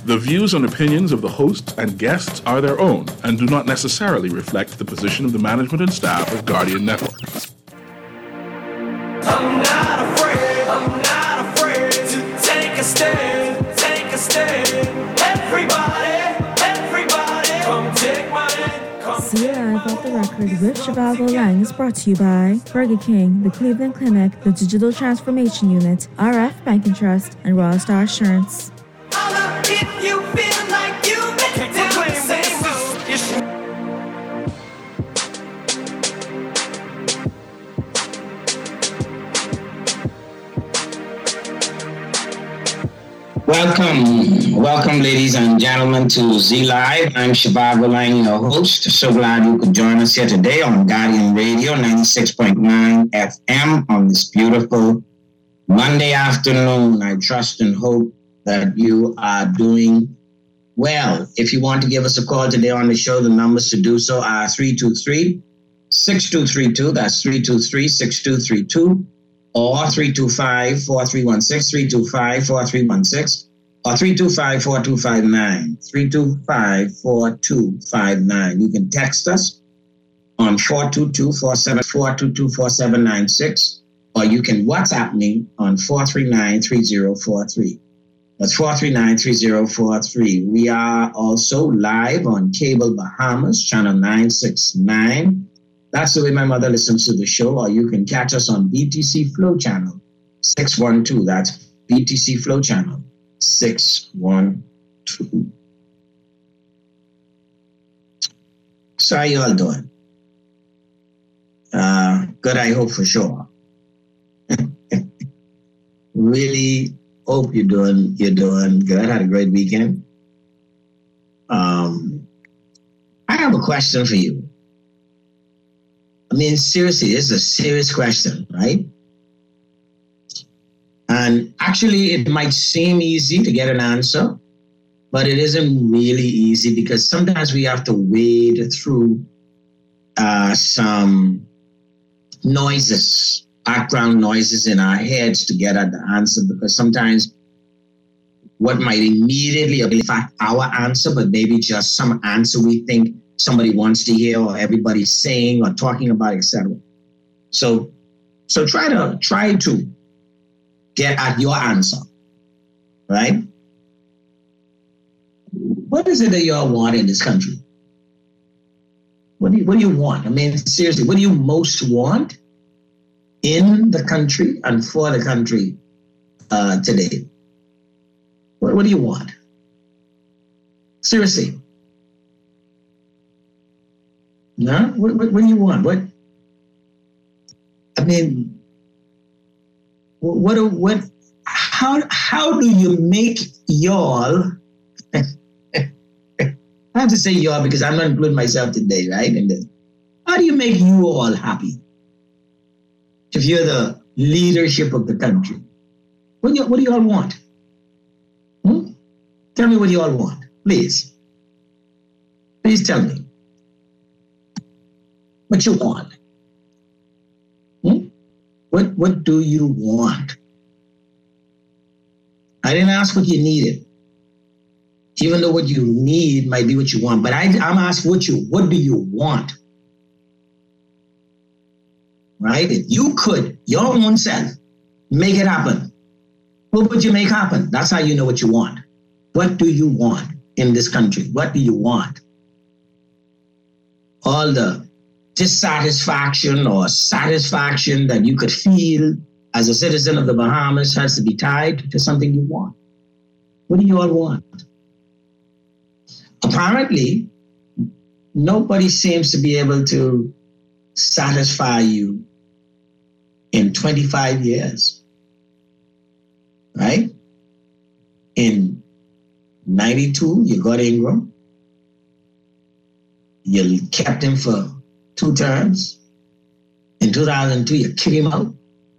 The views and opinions of the hosts and guests are their own and do not necessarily reflect the position of the management and staff of Guardian Network. I'm not afraid to take a stand. Everybody, come take my hand. See Live Off the Record with Shivago Lang is brought to you by Burger King, the Cleveland Clinic, the Digital Transformation Unit, RF Bank and Trust, and Royal Star Assurance. If you feel like you make Welcome, ladies and gentlemen, to Z Live. I'm Shivago Lang, your host. So glad you could join us here today on Guardian Radio 96.9 FM on this beautiful Monday afternoon. I trust and hope that you are doing well. If you want to give us a call today on the show, the numbers to do so are 323-6232. That's 323-6232. Or 325-4316, 325-4316, or 325-4259, 325-4259. You can text us on 422-4796, or you can WhatsApp me on 439-3043. That's 439-3043. We are also live on Cable Bahamas, channel 969. That's the way my mother listens to the show, or you can catch us on BTC Flow Channel 612. That's BTC Flow Channel 612. So how you all doing? Good, I hope for sure. Really hope you're doing good. Had a great weekend. I have a question for you. I mean, seriously, it's a serious question, right? And actually, it might seem easy to get an answer, but it isn't really easy because sometimes we have to wade through some noises, background noises in our heads to get at the answer, because sometimes what might immediately affect our answer, but maybe just some answer we think somebody wants to hear, or everybody's saying or talking about, etc. So try to get at your answer, right? What is it that you all want in this country? What do you want? I mean, seriously, what do you most want in the country and for the country today? What do you want? Seriously. No? What do you want? What? I mean, how do you make y'all, I have to say y'all because I'm not including myself today, right? How do you make you all happy? If you're the leadership of the country, what do you all want? Tell me what you all want, please. Please tell me. What you want? What do you want? I didn't ask what you needed, even though what you need might be what you want. But I'm asking what do you want? Right? If you could, your own self, make it happen, what would you make happen? That's how you know what you want. What do you want in this country? What do you want? All the dissatisfaction or satisfaction that you could feel as a citizen of the Bahamas has to be tied to something you want. What do you all want? Apparently, nobody seems to be able to satisfy you in 25 years, right? In 92, you got Ingram. You kept him for 2 terms. In 2002, you kicked him out.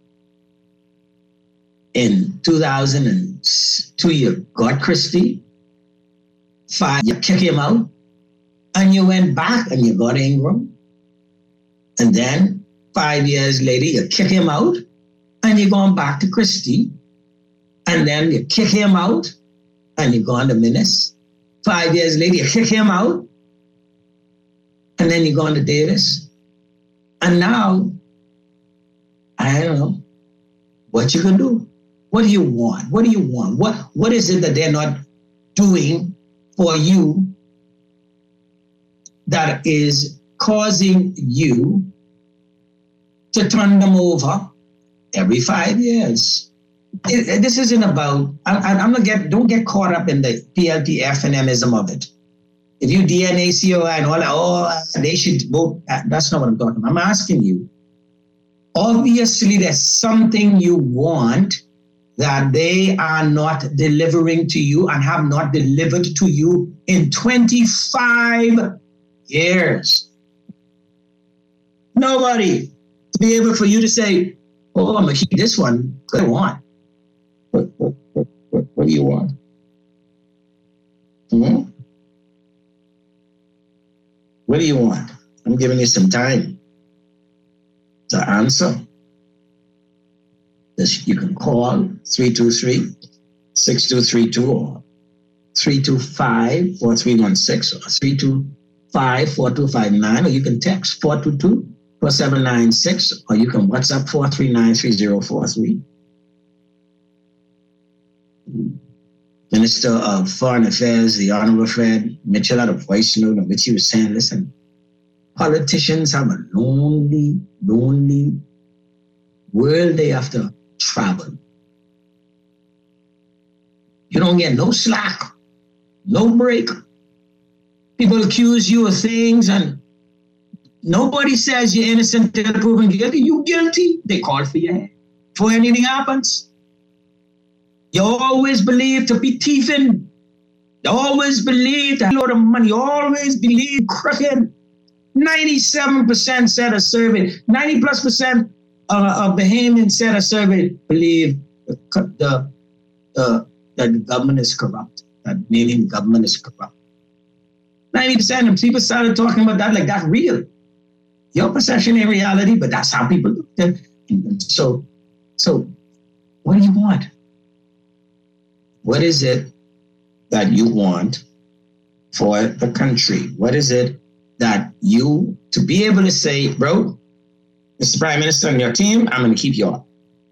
In 2002, you got Christie. 5, you kicked him out. And you went back and you got Ingram. And then 5 years later, you kick him out. And you're going back to Christie. And then you kick him out. and you go on to Minnis. 5 years later, you kick him out, and then you go on to Davis. And now, I don't know what you can do. What do you want? What do you want? What is it that they're not doing for you that is causing you to turn them over every 5 years? This isn't about, don't get caught up in the PLTF and Mism of it. If you DNA, COI and all that, they should vote. That's not what I'm talking about. I'm asking you, obviously there's something you want that they are not delivering to you and have not delivered to you in 25 years. Nobody to be able for you to say, oh, I'm going to keep this one. What do I want? What do you want? What do you want? I'm giving you some time to answer. You can call 323-6232 or 325-4316 or 325-4259, or you can text 422-4796, or you can WhatsApp 439-3043. Minister of Foreign Affairs, the Honorable Fred Mitchell, had a voice note in which he was saying, listen, politicians have a lonely world they have to travel. You don't get no slack, no break. People accuse you of things and nobody says you're innocent until proven guilty. You guilty, they call for your head. Before anything happens. You always believe to be thieving. You always believe to have a lot of money. You always believe crooked. 97% said a survey, 90+% of Bahamians said a survey believe that the government is corrupt, that meaning government is corrupt. 90% of people started talking about that like that's real. Your perception in reality, but that's how people look at it. So what do you want? What is it that you want for the country? What is it that you, to be able to say, bro, Mr. Prime Minister and your team, I'm going to keep you on.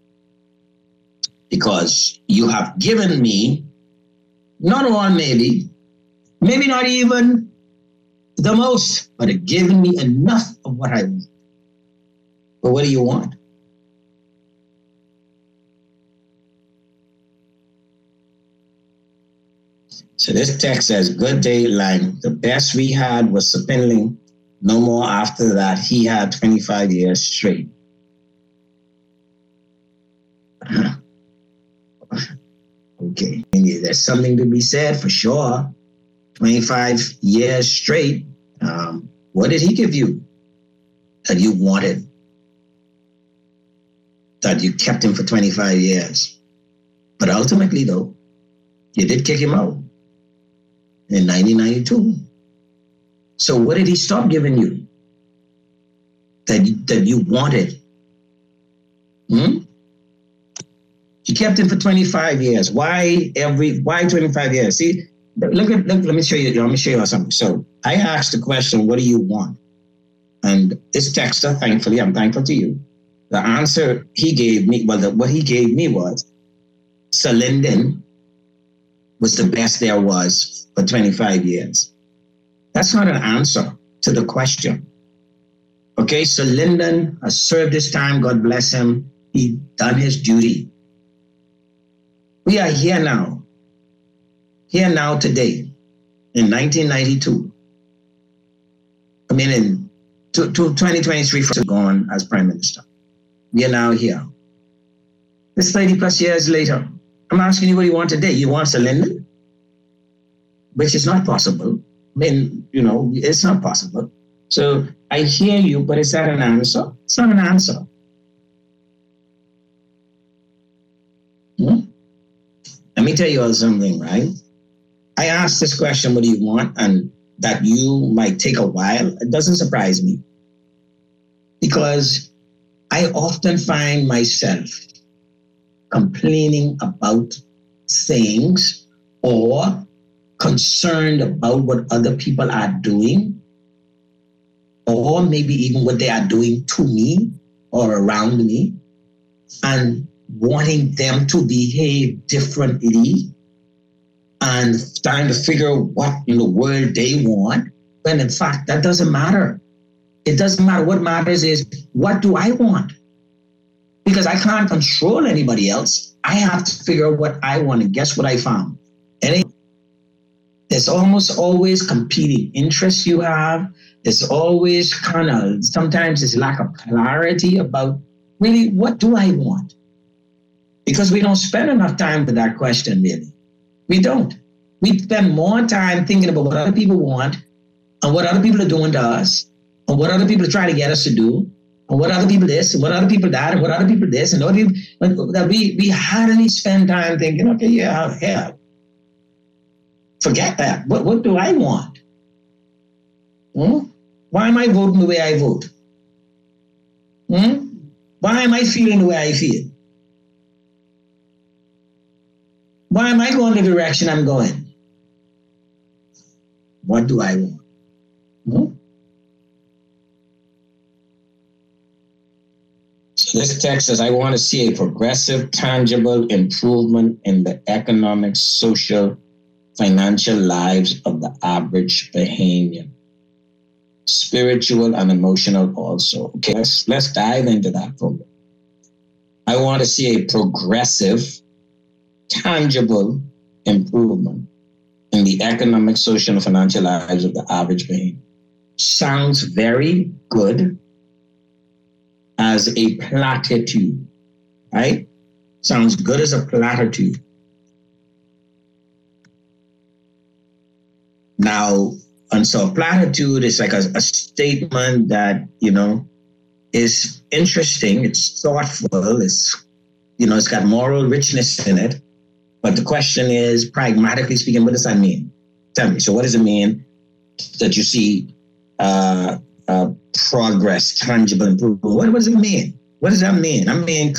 Because you have given me, not all maybe not even the most, but have given me enough of what I want. But what do you want? So this text says, good day, Lang. The best we had was Sapinling. No more after that. He had 25 years straight. Okay. There's something to be said for sure. 25 years straight. What did he give you that you wanted? That you kept him for 25 years. But ultimately, though, you did kick him out in 1992. So what did he stop giving you that you wanted? You kept him for 25 years. Why 25 years? See, let me show you something. So I asked the question, what do you want? And this texter, thankfully, I'm thankful to you. The answer he gave me, what he gave me was, Sir Lyndon was the best there was for 25 years. That's not an answer to the question. Okay, so Lyndon has served his time, God bless him. He done his duty. We are here now today, in 1992. I mean, in 2023, gone as Prime Minister. We are now here. It's 30 plus years later. I'm asking you what you want today. You want Sir Lyndon? Which is not possible. I mean, it's not possible. So I hear you, but is that an answer? It's not an answer. Let me tell you all something, right? I asked this question, what do you want? And that you might take a while. It doesn't surprise me. Because I often find myself complaining about things or concerned about what other people are doing, or maybe even what they are doing to me or around me, and wanting them to behave differently and trying to figure out what in the world they want, when in fact that doesn't matter. It doesn't matter. What matters is, what do I want? Because I can't control anybody else. I have to figure out what I want. And guess what I found? There's almost always competing interests you have. There's always sometimes there's lack of clarity about really, what do I want? Because we don't spend enough time with that question, really. We don't. We spend more time thinking about what other people want and what other people are doing to us and what other people are trying to get us to do and what other people this and what other people that and what other people this and that we hardly spend time thinking, okay, yeah, forget that. What do I want? Why am I voting the way I vote? Why am I feeling the way I feel? Why am I going the direction I'm going? What do I want? So this text says, I want to see a progressive, tangible improvement in the economic, social, financial lives of the average Bahamian. Spiritual and emotional also. Okay, let's dive into that for a minute. I want to see a progressive, tangible improvement in the economic, social, and financial lives of the average Bahamian. Sounds very good as a platitude, right? Sounds good as a platitude. Now, and so a platitude is like a statement that, is interesting, it's thoughtful, it's got moral richness in it. But the question is, pragmatically speaking, what does that mean? Tell me. So what does it mean that you see progress, tangible improvement? What does it mean? What does that mean? I mean,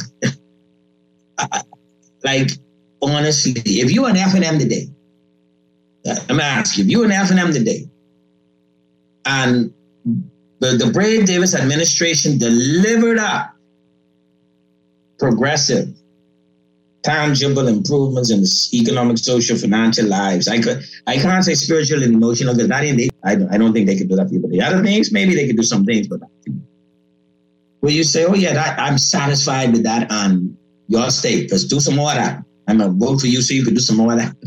like, honestly, if you were an F&M today, let me ask you, if you were an F&M today, and the Brave Davis administration delivered up progressive, tangible improvements in the economic, social, financial lives. I can't say spiritual and emotional because I don't think they could do that for you. But the other things, maybe they could do some things, but where you say, oh yeah, I'm satisfied with that on your state. Let's do some more of that. I'm gonna vote for you so you can do some more of that.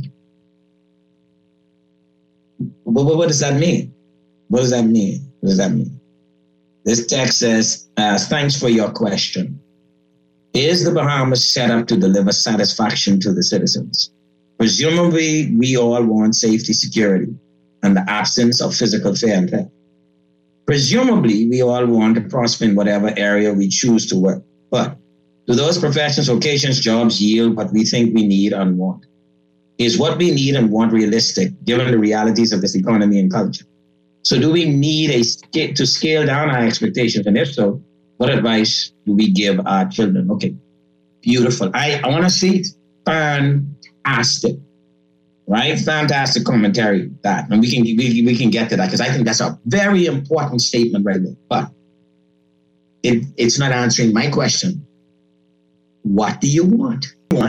But what does that mean? What does that mean? What does that mean? This text says, thanks for your question. Is the Bahamas set up to deliver satisfaction to the citizens? Presumably, we all want safety, security, and the absence of physical fear and theft. Presumably, we all want to prosper in whatever area we choose to work. But do those professions, vocations, jobs yield what we think we need and want? Is what we need and want realistic, given the realities of this economy and culture? So do we need to scale down our expectations? And if so, what advice do we give our children? Okay, beautiful. I want to see it. Fantastic, right? Fantastic commentary that, and we can get to that because I think that's a very important statement right there. But it's not answering my question. What do you want?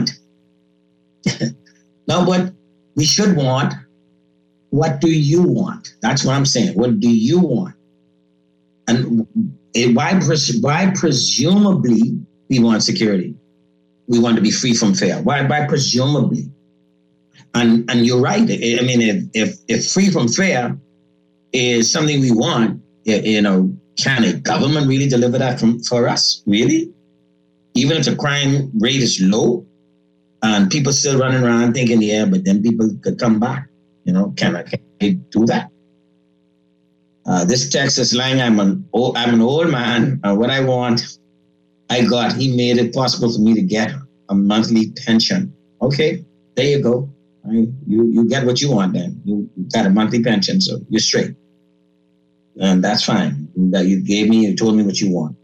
Now, what we should want. What do you want? That's what I'm saying. What do you want? And why presumably we want security? We want to be free from fear. Why presumably? And you're right. I mean, if free from fear is something we want, can a government really deliver that for us? Really? Even if the crime rate is low and people still running around thinking, yeah, but then people could come back. Can I do that? This text is lying. I'm an old man. What I want, I got. He made it possible for me to get a monthly pension. Okay, there you go. You get what you want then. You got a monthly pension, so you're straight. And that's fine. You told me what you want.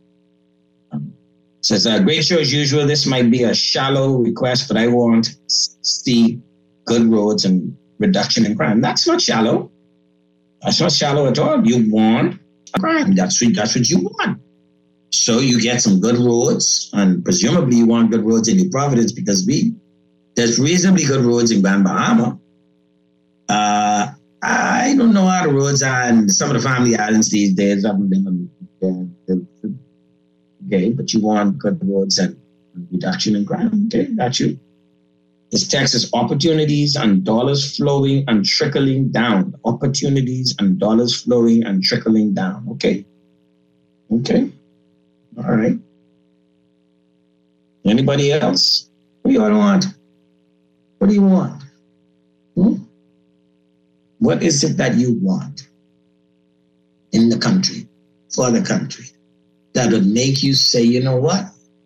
Says, great show as usual. This might be a shallow request, but I want to see good roads and reduction in crime. That's not shallow. That's not shallow at all. You want crime. That's what you want. So you get some good roads, and presumably you want good roads in New Providence because there's reasonably good roads in Grand Bahama. I don't know how the roads are in some of the family islands these days. I haven't been okay, but you want good roads and reduction in crime. Okay, got you. This text is opportunities and dollars flowing and trickling down. Opportunities and dollars flowing and trickling down. Okay. Okay. All right. Anybody else? What do you all want? What do you want? What is it that you want in the country, for the country, that would make you say, you know what?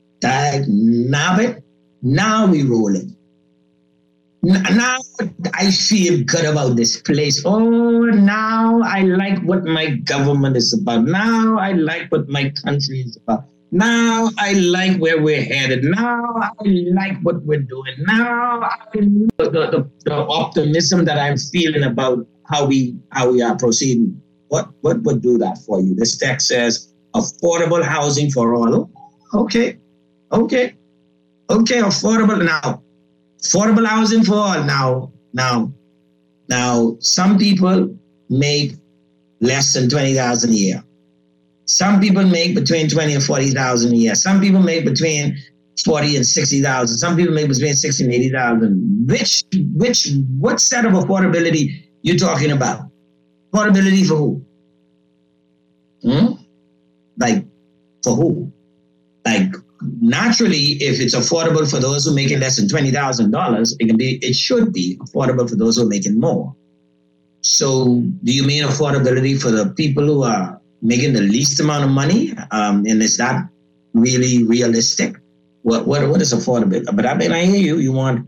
Now we rolling. Now I feel good about this place. Oh, now I like what my government is about. Now I like what my country is about. Now I like where we're headed. Now I like what we're doing. Now the optimism that I'm feeling about how we are proceeding. What would do that for you? This text says affordable housing for all. Okay, affordable now. Affordable housing for all. Now, some people make less than $20,000 a year. Some people make between $20,000 and $40,000 a year. Some people make between $40,000 and $60,000. Some people make between $60,000 and $80,000. What set of affordability you talking about? Affordability for who? Like, for who? Like, naturally, if it's affordable for those who are making less than $20,000, it should be affordable for those who are making more. So do you mean affordability for the people who are making the least amount of money? And is that really realistic? What is affordable? But I mean, I hear you. You want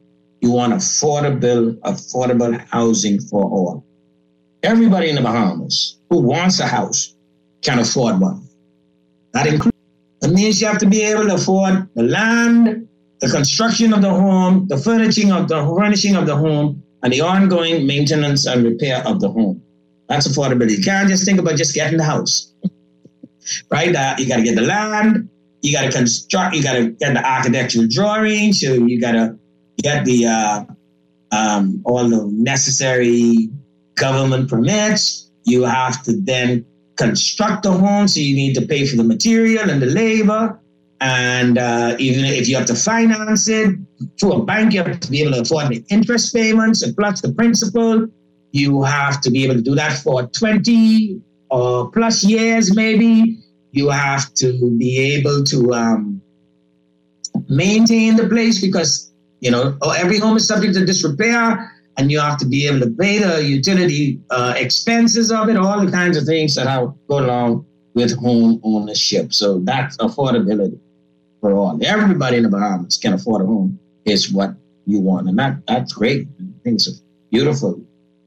affordable housing for all. Everybody in the Bahamas who wants a house can afford one. That includes. It means you have to be able to afford the land, the construction of the home, the furnishing of the home, and the ongoing maintenance and repair of the home. That's affordability. You can't just think about just getting the house, right? You got to get the land, you got to construct, you got to get the architectural drawings, so you got to get the all the necessary government permits. You have to then construct a home, so you need to pay for the material and the labor. And even if you have to finance it through a bank, you have to be able to afford the interest payments and plus the principal. You have to be able to do that for 20 or plus years, maybe. You have to be able to maintain the place because, every home is subject to disrepair. And you have to be able to pay the utility expenses of it, all the kinds of things that go along with home ownership. So that's affordability for all. Everybody in the Bahamas can afford a home is what you want. And that's great. I think it's beautiful.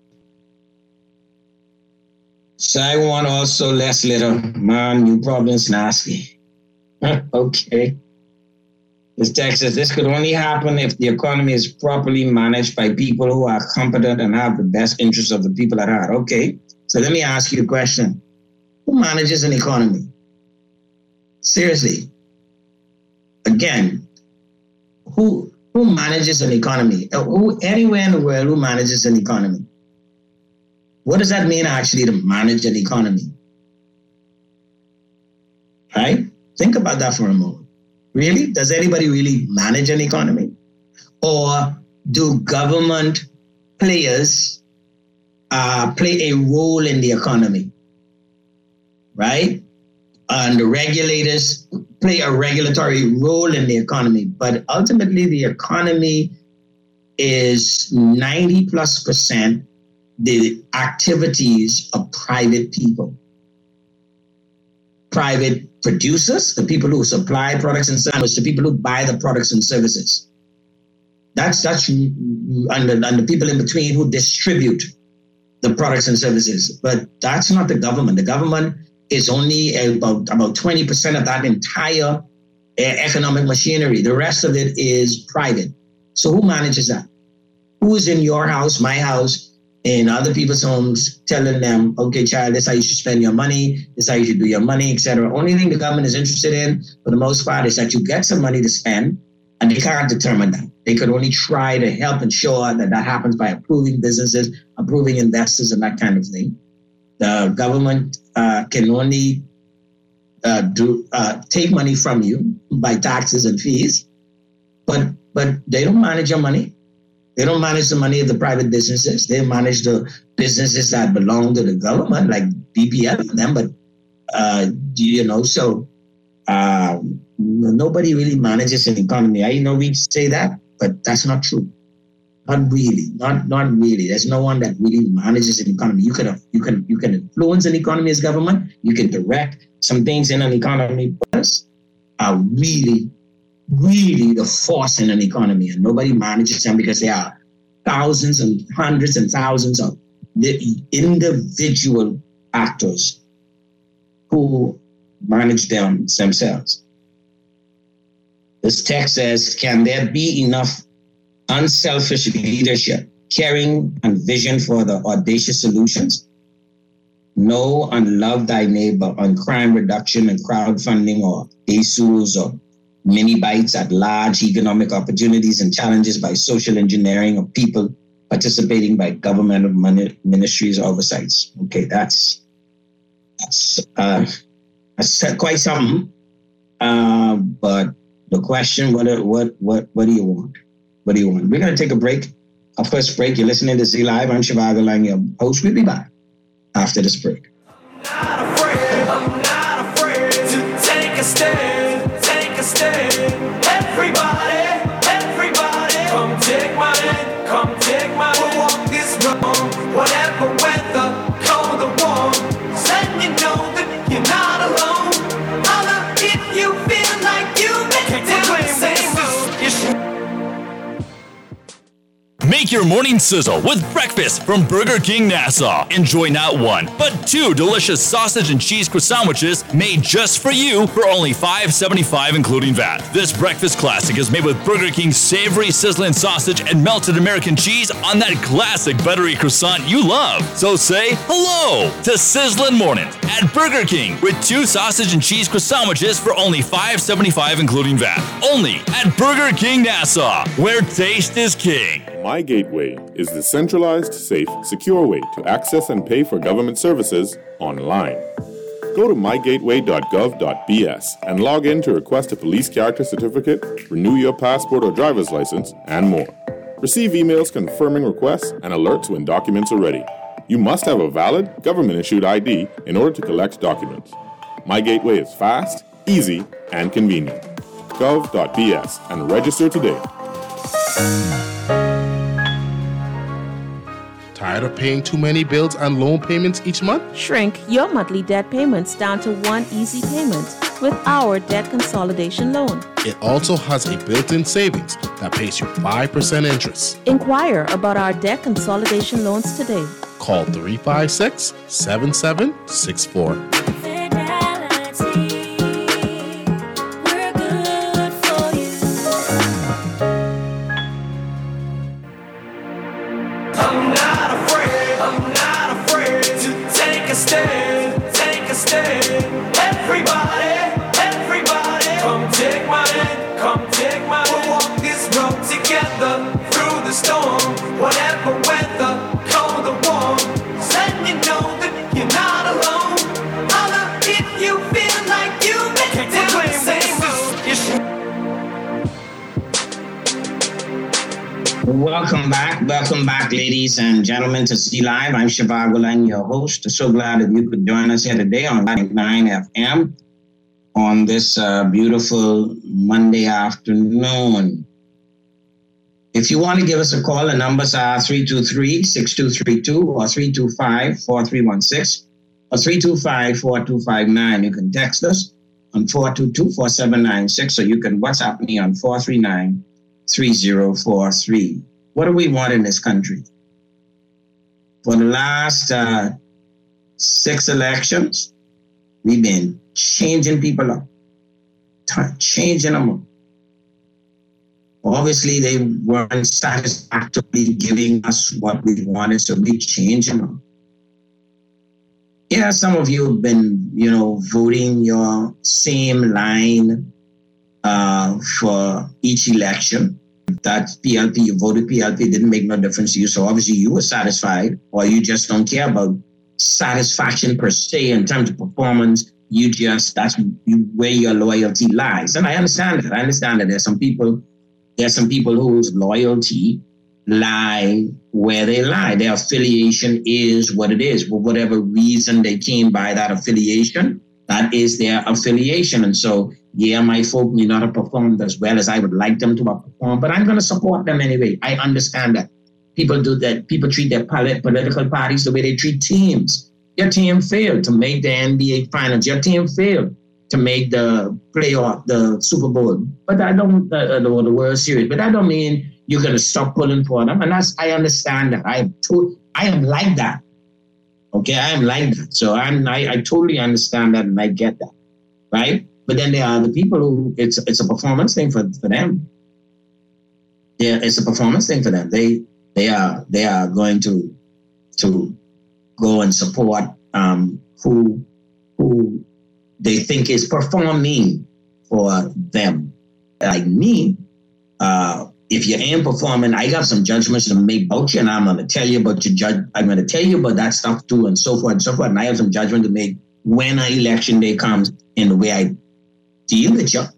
So I want also less litter. Man, New Providence nasty. Okay. This text says this could only happen if the economy is properly managed by people who are competent and have the best interests of the people at heart. Okay, so let me ask you a question. Who manages an economy? Seriously. Again, who manages an economy? Anywhere in the world, who manages an economy? What does that mean actually to manage an economy? Right? Think about that for a moment. Really? Does anybody really manage an economy? Or do government players play a role in the economy? Right? And the regulators play a regulatory role in the economy. But ultimately, the economy is 90+% the activities of private people. Private producers, the people who supply products and services, the people who buy the products and services. That's and the people in between who distribute the products and services. But that's not the government. The government is only about 20% of that entire economic machinery. The rest of it is private. So who manages that? Who's in your house, my house, in other people's homes, telling them, okay, child, this is how you should spend your money, this is how you should do your money, etc. Only thing the government is interested in, for the most part, is that you get some money to spend, and they can't determine that. They could only try to help ensure that that happens by approving businesses, approving investors, and that kind of thing. The government can only take money from you by taxes and fees, but they don't manage your money. They don't manage the money of the private businesses. They manage the businesses that belong to the government, like BPL and them. But nobody really manages an economy. I know we say that, but that's not true. Not really. Not really. There's no one that really manages an economy. You can influence an economy as government. You can direct some things in an economy, but are really the force in an economy, and nobody manages them because there are thousands and hundreds and thousands of individual actors who manage them themselves. This text says, can there be enough unselfish leadership, caring and vision for the audacious solutions? Know and love thy neighbor on crime reduction and crowdfunding, or ASUS, or mini bites at large economic opportunities and challenges by social engineering of people participating by governmental ministries oversights. Okay, that's quite something. But the question, what do you want? What do you want? We're going to take a break. Our first break. You're listening to Z Live. I'm Shivago Lang, your host. We'll be back after this break. I'm not afraid to take a stand. Everybody, come take my hand, We'll walk this road, whatever weather, cold or warm. Letting you know that you're not alone. Holla if you feel like you make the same move. Make your morning sizzle with breakfast from Burger King Nassau. Enjoy not one, but 2 delicious sausage and cheese croissantwiches made just for you for only $5.75 including VAT. This breakfast classic is made with Burger King's savory sizzling sausage and melted American cheese on that classic buttery croissant you love. So say hello to Sizzling Mornings at Burger King with 2 sausage and cheese croissantwiches for only $5.75 including VAT. Only at Burger King Nassau, where taste is king. My Gateway is the centralized, safe, secure way to access and pay for government services online. Go to mygateway.gov.bs and log in to request a police character certificate, renew your passport or driver's license, and more. Receive emails confirming requests and alerts when documents are ready. You must have a valid, government-issued ID in order to collect documents. My Gateway is fast, easy, and convenient. Gov.bs and register today. Tired of paying too many bills and loan payments each month? Shrink your monthly debt payments down to one easy payment with our debt consolidation loan. It also has a built-in savings that pays you 5% interest. Inquire about our debt consolidation loans today. Call 356-7764. Everybody, come take my hand, We'll walk this road together through the storm, whatever weather, cold or warm. Letting you know that you're not alone. Holla if you feel like you make the same move. Welcome back, ladies and gentlemen, to Z Live. I'm Shivago Lang, your host. So glad that you could join us here today on 99 FM on this beautiful Monday afternoon. If you want to give us a call, the numbers are 323-6232 or 325-4316 or 325-4259. You can text us on 422-4796, or you can WhatsApp me on 439-3043. What do we want in this country? For the last 6 elections, we've been changing people up, changing them up. Obviously, they weren't satisfactorily giving us what we wanted, so we changed them. Yeah, some of you have been, voting your same line for each election. That PLP, you voted PLP, didn't make no difference to you. So obviously you were satisfied, or you just don't care about satisfaction per se in terms of performance. That's where your loyalty lies. And I understand that. There's some people whose loyalty lie where they lie. Their affiliation is what it is. For whatever reason they came by that affiliation, that is their affiliation. And so, yeah, my folk may not have performed as well as I would like them to have performed, but I'm going to support them anyway. I understand that. People do that. People treat their political parties the way they treat teams. Your team failed to make the NBA Finals. Your team failed to make the playoff, the Super Bowl. But I don't, the World Series. But that don't mean you're going to stop pulling for them. And I understand that. I am like that. Okay, I am like that. So I totally understand that, and I get that, right? But then there are the people who it's a performance thing for them. Yeah, it's a performance thing for them. They are going to go and support who they think is performing for them. Like me, if you ain't performing, I got some judgments to make about you, and I'm going to tell you about I'm going to tell you about that stuff too, and so forth and so forth. And I have some judgment to make when an election day comes in the way I deal with you.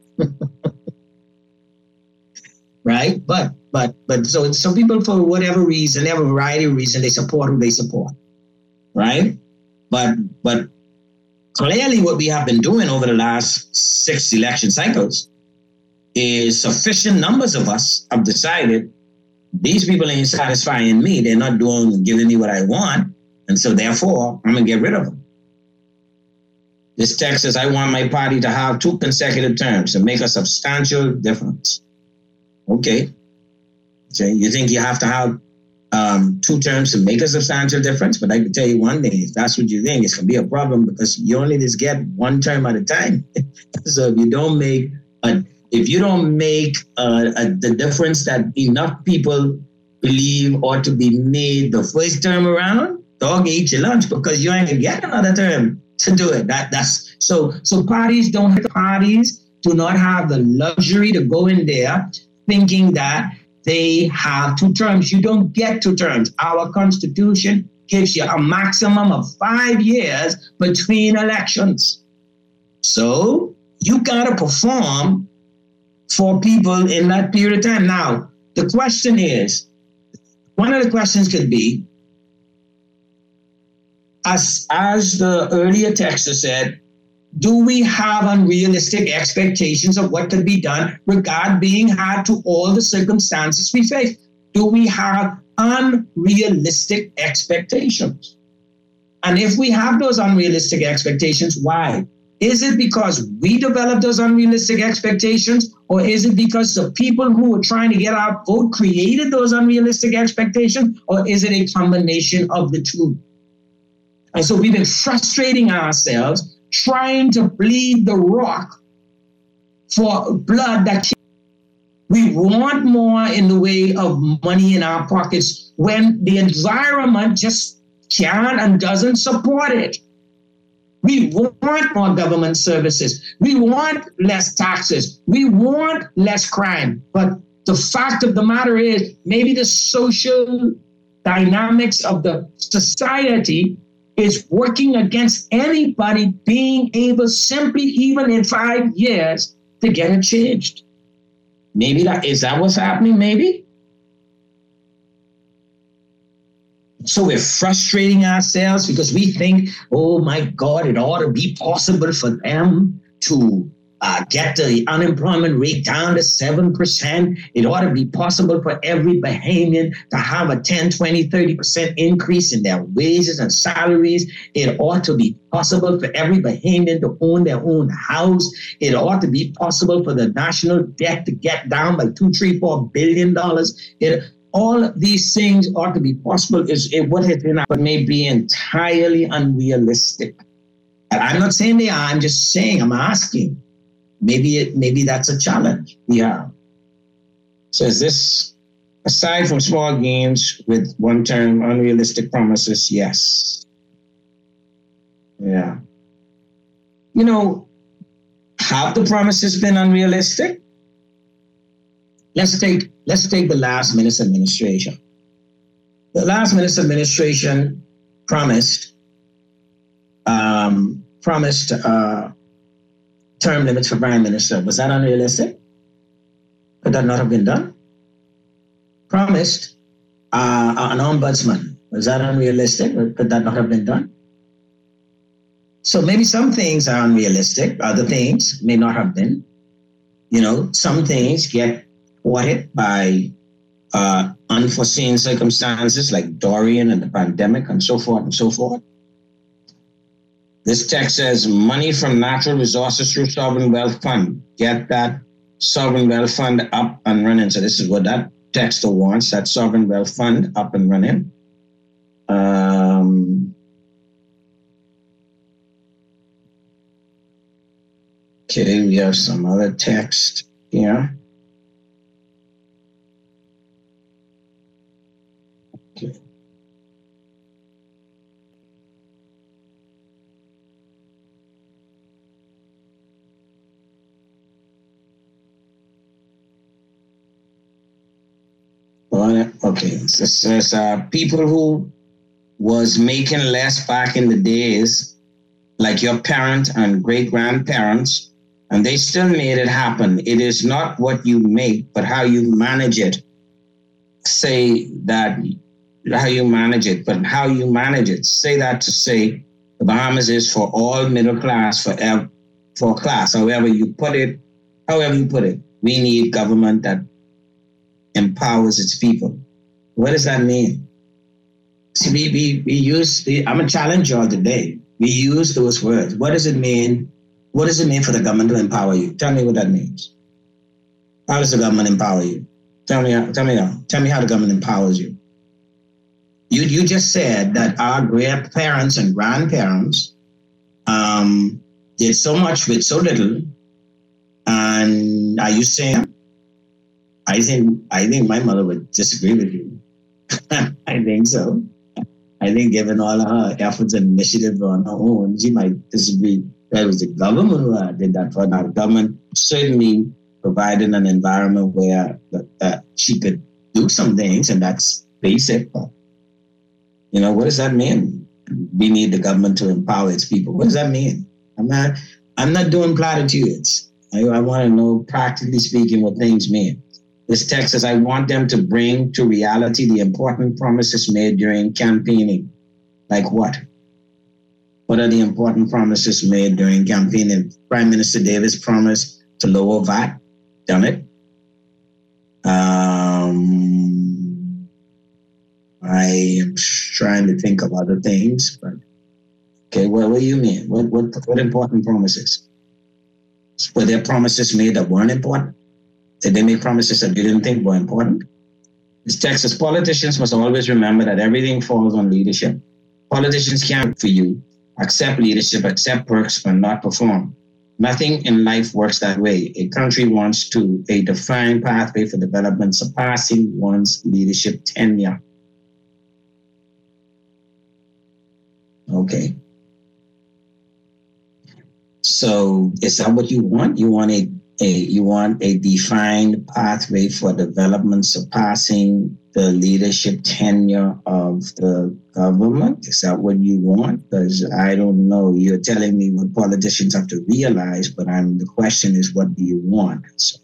Right? But so some people, for whatever reason, they have a variety of reasons, they support who they support. Right? But clearly what we have been doing over the last 6 election cycles is sufficient numbers of us have decided these people ain't satisfying me. They're not giving me what I want. And so therefore, I'm going to get rid of them. This text says, I want my party to have 2 consecutive terms to make a substantial difference. Okay. You think you have to have 2 terms to make a substantial difference? But I can tell you one thing, if that's what you think, it's going to be a problem because you only just get 1 term at a time. So if you don't make the difference that enough people believe ought to be made the first term around, dog, eat your lunch because you ain't going to get another term to do it. So parties do not have the luxury to go in there thinking that they have 2 terms. You don't get 2 terms. Our Constitution gives you a maximum of 5 years between elections. So you got to perform for people in that period of time. Now, the question is, one of the questions could be, as the earlier texter said, do we have unrealistic expectations of what could be done regard being had to all the circumstances we face? Do we have unrealistic expectations? And if we have those unrealistic expectations, why? Is it because we developed those unrealistic expectations, or is it because the people who were trying to get our vote created those unrealistic expectations, or is it a combination of the two? And so we've been frustrating ourselves, trying to bleed the rock for blood that we want more in the way of money in our pockets when the environment just can't and doesn't support it. We want more government services. We want less taxes. We want less crime. But the fact of the matter is, maybe the social dynamics of the society is working against anybody being able simply, even in 5 years, to get it changed. Maybe is that what's happening? Maybe. So we're frustrating ourselves because we think, oh my God, it ought to be possible for them to get the unemployment rate down to 7%. It ought to be possible for every Bahamian to have a 10, 20, 30% increase in their wages and salaries. It ought to be possible for every Bahamian to own their own house. It ought to be possible for the national debt to get down by $2, $3, $4 billion. All of these things ought to be possible. What has been, but may be entirely unrealistic. And I'm not saying they are. I'm just saying, I'm asking. Maybe that's a challenge. Yeah. So is this, aside from small gains with one-term unrealistic promises? Yes. Yeah. You know, have the promises been unrealistic? Let's take the last minute's administration. The last minute's administration promised term limits for prime minister. Was that unrealistic? Could that not have been done? Promised an ombudsman. Was that unrealistic? Or could that not have been done? So maybe some things are unrealistic. Other things may not have been. You know, some things get thwarted by unforeseen circumstances like Dorian and the pandemic and so forth and so forth. This text says money from natural resources through Sovereign Wealth Fund. Get that Sovereign Wealth Fund up and running. So this is what that texter wants, that Sovereign Wealth Fund up and running. Okay, we have some other text here. Okay. Okay, this says people who was making less back in the days, like your parent and great-grandparents, and they still made it happen. It is not what you make, but how you manage it. Say that, how you manage it, but how you manage it. Say that to say the Bahamas is for all middle class, for class, however you put it. We need government that empowers its people. What does that mean? See, we use, I'm going to challenge y'all today. We use those words. What does it mean? What does it mean for the government to empower you? Tell me what that means. How does the government empower you? Tell me how the government empowers you. You just said that our grandparents and grandparents did so much with so little. And are you saying? I think my mother would disagree with you. I think so. I think given all of her efforts and initiative on her own, she might disagree. That was the government who did that for her. Now, the government certainly provided an environment where she could do some things, and that's basic. But, you know, what does that mean? We need the government to empower its people. What does that mean? I'm not doing platitudes. I want to know, practically speaking, what things mean. This text says, I want them to bring to reality the important promises made during campaigning. Like what? What are the important promises made during campaigning? Prime Minister Davis promised to lower VAT. Done it. I am trying to think of other things, but okay, what do you mean? What important promises? Were there promises made that weren't important? Did they make promises that you didn't think were important? This text says politicians must always remember that everything falls on leadership. Politicians can't for you, accept leadership, accept perks, but not perform. Nothing in life works that way. A country wants a defined pathway for development surpassing one's leadership tenure. Okay. So is that what you want? You want a defined pathway for development surpassing the leadership tenure of the government? Is that what you want? Because I don't know. You're telling me what politicians have to realize, but the question is, what do you want? So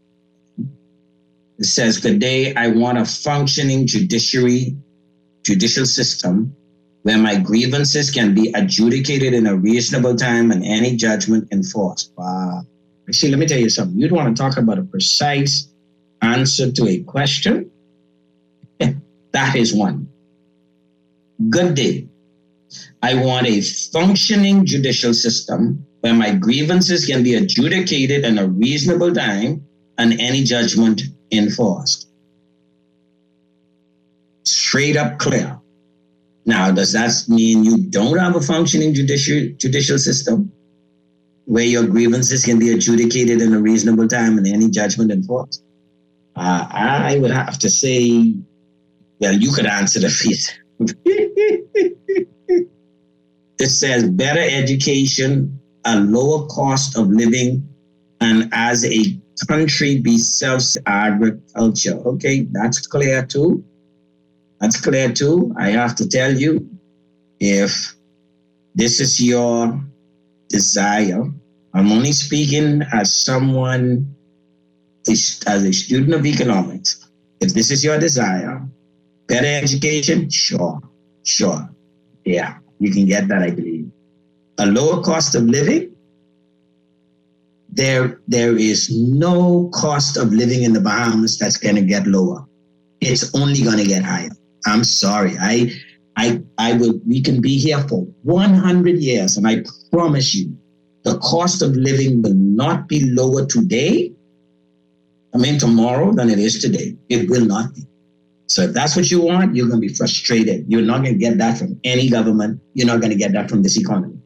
it says, good day, I want a functioning judicial system where my grievances can be adjudicated in a reasonable time and any judgment enforced. Wow. See, let me tell you something. You'd want to talk about a precise answer to a question? That is one. Good day. I want a functioning judicial system where my grievances can be adjudicated in a reasonable time and any judgment enforced. Straight up clear. Now, does that mean you don't have a functioning judicial system where your grievances can be adjudicated in a reasonable time and any judgment enforced? I would have to say, well, you could answer the fees. It says better education, a lower cost of living, and as a country be self-agriculture. Okay, that's clear too. That's clear too. I have to tell you, if this is your desire, I'm only speaking as someone, as a student of economics. If this is your desire, better education, sure. Yeah, you can get that, I believe. A lower cost of living, there is no cost of living in the Bahamas that's going to get lower. It's only going to get higher. I'm sorry. We can be here for 100 years, and I promise you, the cost of living will not be lower tomorrow than it is today. It will not be. So if that's what you want, you're going to be frustrated. You're not going to get that from any government. You're not going to get that from this economy.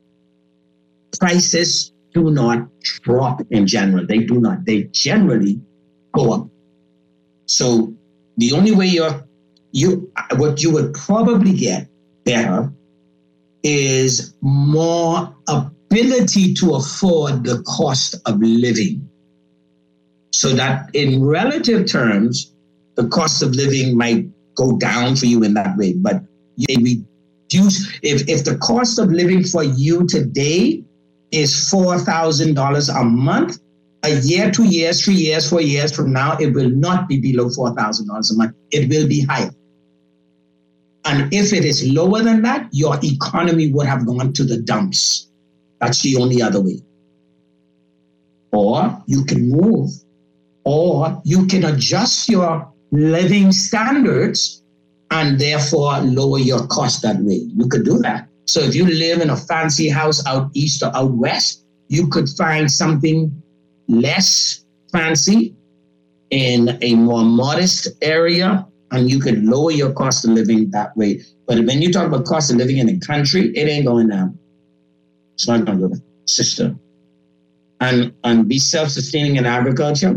Prices do not drop in general. They do not. They generally go up. So the only way what you would probably get better is more ability to afford the cost of living. So that in relative terms, the cost of living might go down for you in that way. But you reduce, if the cost of living for you today is $4,000 a month, a year, 2 years, 3 years, 4 years from now, it will not be below $4,000 a month. It will be higher. And if it is lower than that, your economy would have gone to the dumps. That's the only other way. Or you can move, or you can adjust your living standards and therefore lower your cost that way. You could do that. So if you live in a fancy house out east or out west, you could find something less fancy in a more modest area, and you could lower your cost of living that way. But when you talk about cost of living in a country, it ain't going down. It's not going to go down, sister. And be self-sustaining in agriculture.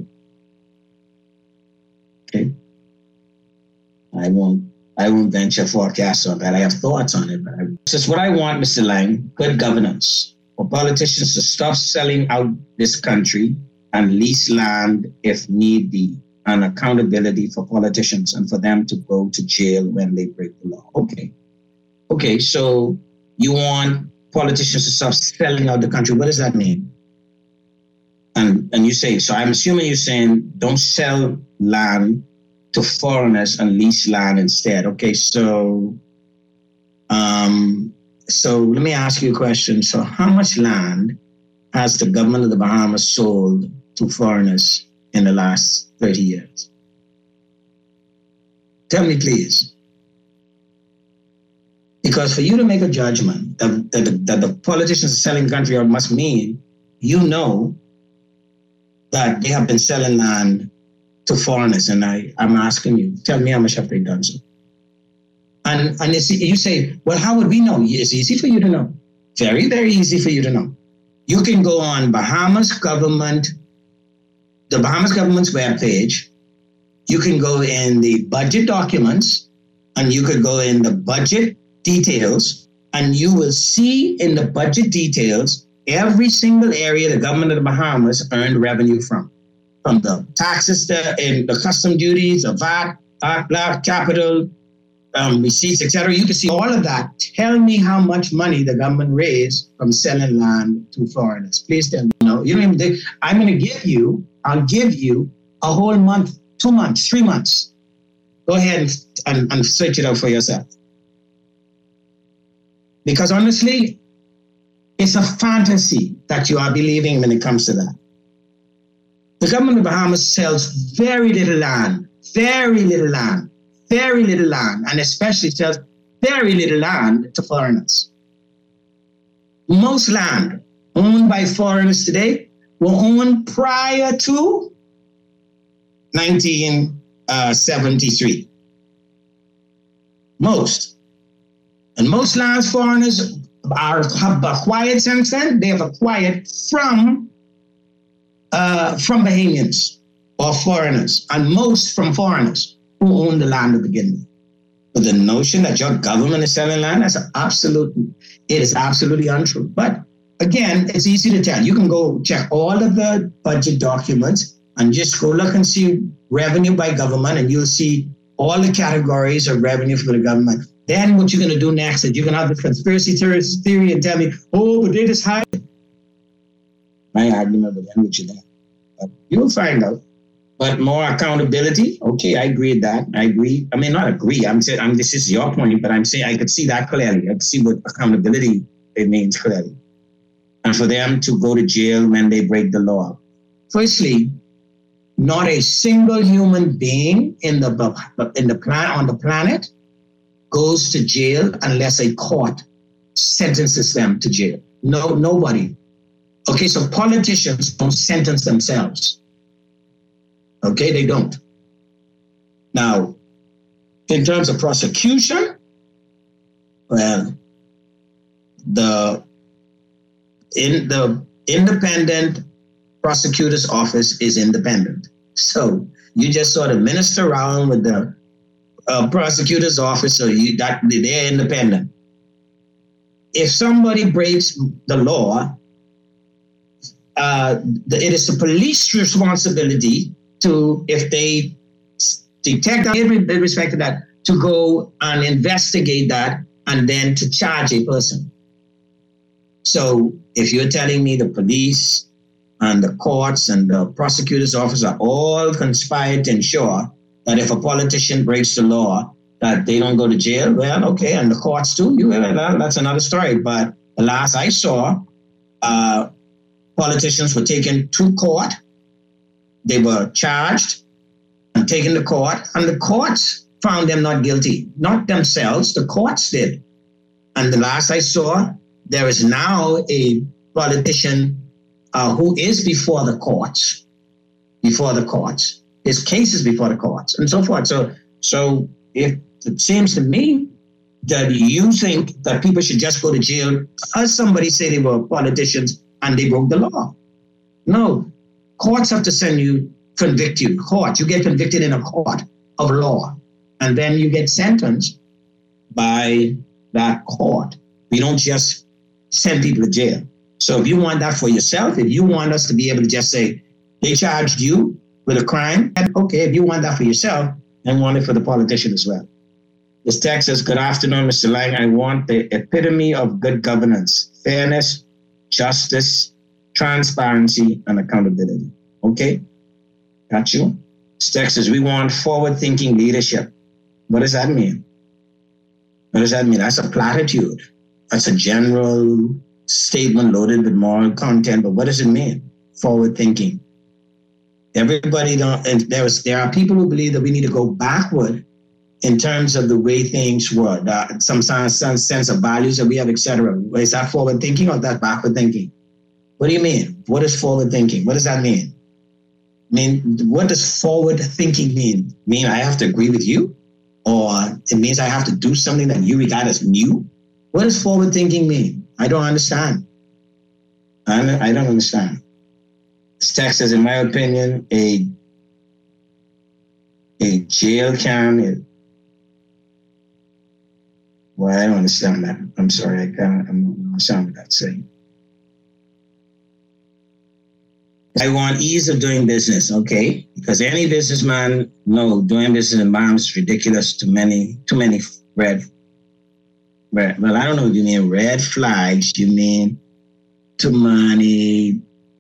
Okay. I won't venture forecasts on that. I have thoughts on it. But this is what I want, Mr. Lang, good governance. For politicians to stop selling out this country and lease land if need be, and accountability for politicians and for them to go to jail when they break the law. Okay, so you want politicians to stop selling out the country. What does that mean? And you say, so I'm assuming you're saying don't sell land to foreigners and lease land instead. Okay, so let me ask you a question. So how much land has the government of the Bahamas sold to foreigners in the last 30 years? Tell me, please. Because for you to make a judgment that the politicians are selling the country out must mean you know that they have been selling land to foreigners. And I'm asking you, tell me how much have they done so? And you say, well, how would we know? It's easy for you to know. Very, very easy for you to know. You can go on the Bahamas government's webpage. You can go in the budget documents, and you could go in the budget details, and you will see in the budget details every single area the government of the Bahamas earned revenue from the taxes, and the custom duties, the VAT, capital, receipts, etc. You can see all of that. Tell me how much money the government raised from selling land to foreigners. Please tell me. No, you don't even. I'll give you a whole month, 2 months, 3 months. Go ahead and search it out for yourself. Because honestly, it's a fantasy that you are believing when it comes to that. The government of the Bahamas sells very little land, and especially sells very little land to foreigners. Most land owned by foreigners today were owned prior to 1973. Most. And most lands foreigners have acquired since then. They have acquired from Bahamians, or foreigners, and most from foreigners who own the land to begin with. But the notion that your government is selling land, it is absolutely untrue. But again, it's easy to tell. You can go check all of the budget documents and just go look and see revenue by government, and you'll see all the categories of revenue for the government. Then what you're going to do next is you're going to have the conspiracy theory and tell me, oh, but they just hide. My argument with them, which is that. But you'll find out. But more accountability, okay, I agree with that. I agree. I mean, not agree. I'm saying this is your point, but I'm saying I could see that clearly. I could see what accountability it means clearly. And for them to go to jail when they break the law. Firstly, not a single human being on the planet goes to jail unless a court sentences them to jail. No, nobody. Okay, so politicians don't sentence themselves. Okay, they don't. Now, in terms of prosecution, well, the independent prosecutor's office is independent. So you just sort of minister around with the prosecutor's office, so they're independent. If somebody breaks the law, it is the police responsibility to, if they detect that, in respect to that, to go and investigate that and then to charge a person. So if you're telling me the police and the courts and the prosecutor's office are all conspired to ensure that if a politician breaks the law, that they don't go to jail, well, okay, and the courts too, that's another story. But the last I saw, politicians were taken to court. They were charged and taken to court, and the courts found them not guilty. Not themselves, the courts did. And the last I saw, there is now a politician who is before the courts. His case is before the courts and so forth. So if it seems to me that you think that people should just go to jail because somebody say they were politicians and they broke the law. No, courts have to convict you. Court, you get convicted in a court of law, and then you get sentenced by that court. We don't just send people to jail. So if you want that for yourself, if you want us to be able to just say, they charged you with a crime, okay, if you want that for yourself, then want it for the politician as well. This text says, good afternoon, Mr. Lang. I want the epitome of good governance, fairness, justice, transparency, and accountability. Okay? Got you? This text says, we want forward-thinking leadership. What does that mean? What does that mean? That's a platitude. That's a general statement loaded with moral content, but what does it mean? Forward-thinking. Everybody there are people who believe that we need to go backward in terms of the way things were, some sense of values that we have, etc. Is that forward thinking or that backward thinking? What do you mean? What is forward thinking? What does that mean? What does forward thinking mean? Mean I have to agree with you? Or it means I have to do something that you regard as new? What does forward thinking mean? I don't understand. I don't understand. This text says, in my opinion, a jail can. Well, I don't understand that. I'm sorry, I don't understand what that's saying. I want ease of doing business, okay? Because any businessman knows doing business in Bahamas is ridiculous to too many red. Well, I don't know if you mean red flags. You mean too many,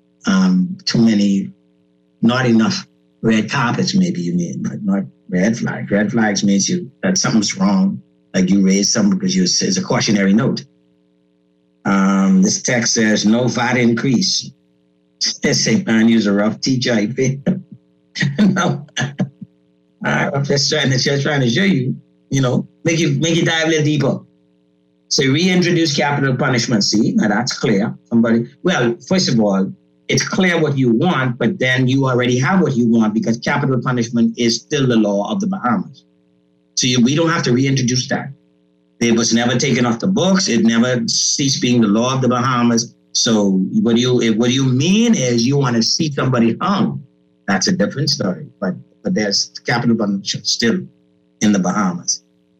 not enough red carpets, maybe you mean, but not red flags. Red flags means that something's wrong, like you raised something because it's a cautionary note. This text says, no VAT increase. St. Matthew's a rough teacher, I think. No. I'm just trying to show you, make you dive a little deeper. So reintroduce capital punishment. See, now that's clear. First of all, it's clear what you want, but then you already have what you want because capital punishment is still the law of the Bahamas. So we don't have to reintroduce that. It was never taken off the books. It never ceased being the law of the Bahamas. So what you mean is you want to see somebody hung. That's a different story. But there's capital punishment still in the Bahamas.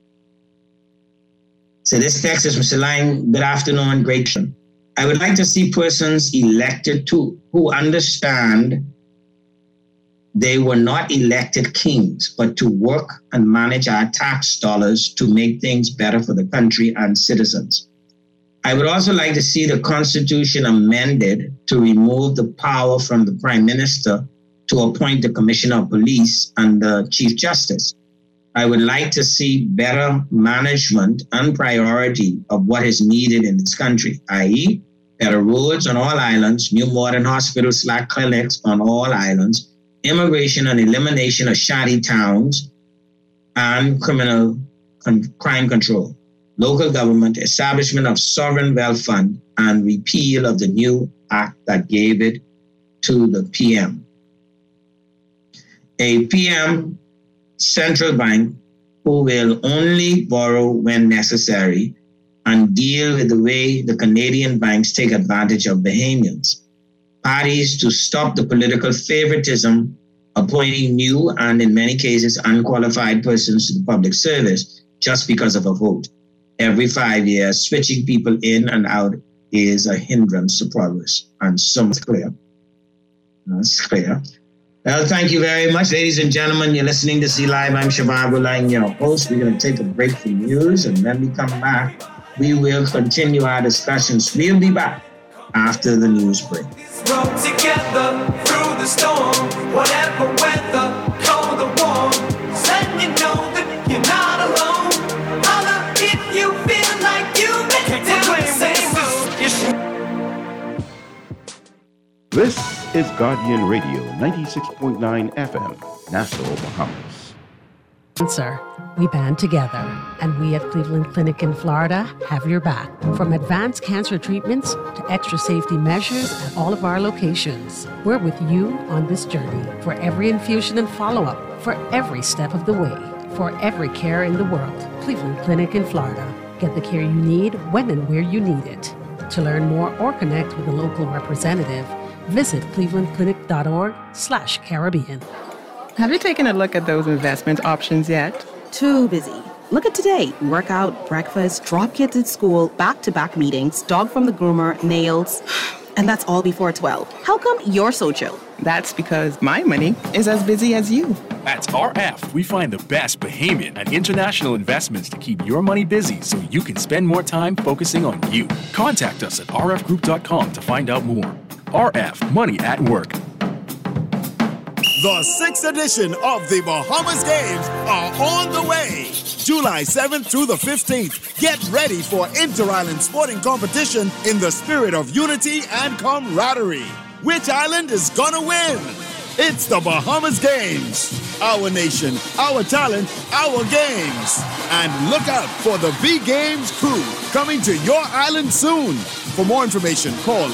So this text is from Celine. Good afternoon, great. I would like to see persons elected who understand they were not elected kings, but to work and manage our tax dollars to make things better for the country and citizens. I would also like to see the Constitution amended to remove the power from the Prime Minister to appoint the Commissioner of Police and the Chief Justice. I would like to see better management and priority of what is needed in this country, i.e., better roads on all islands, new modern hospitals / clinics on all islands, immigration and elimination of shanty towns, and crime control, local government, establishment of sovereign wealth fund, and repeal of the new act that gave it to the PM. A PM central bank who will only borrow when necessary and deal with the way the Canadian banks take advantage of Bahamians. Parties to stop the political favoritism, appointing new and in many cases unqualified persons to the public service just because of a vote. Every 5 years, switching people in and out is a hindrance to progress. And so it's clear. That's clear. Well, thank you very much, ladies and gentlemen. You're listening to C Live. I'm Shabab Ulang, your host. We're going to take a break from news, and when we come back, we will continue our discussions. We'll be back after the news break. Roll together through the storm, whatever weather, cold or warm. Let you know that you're not alone. Holla if you feel like you make the same. This is Guardian Radio 96.9 FM, Nassau, Bahamas. Sir, we band together, and we at Cleveland Clinic in Florida have your back. From advanced cancer treatments to extra safety measures at all of our locations, we're with you on this journey for every infusion and follow-up, for every step of the way, for every care in the world. Cleveland Clinic in Florida. Get the care you need when and where you need it. To learn more or connect with a local representative, visit clevelandclinic.org/Caribbean. Have you taken a look at those investment options yet? Too busy. Look at today. Workout, breakfast, drop kids at school, back-to-back meetings, dog from the groomer, nails. And that's all before 12. How come you're so chill? That's because my money is as busy as you. At RF, we find the best Bahamian and international investments to keep your money busy so you can spend more time focusing on you. Contact us at rfgroup.com to find out more. RF, money at work. The 6th edition of the Bahamas Games are on the way. July 7th through the 15th. Get ready for inter-island sporting competition in the spirit of unity and camaraderie. Which island is gonna win? It's the Bahamas Games. Our nation, our talent, our games. And look out for the B-Games crew coming to your island soon. For more information, call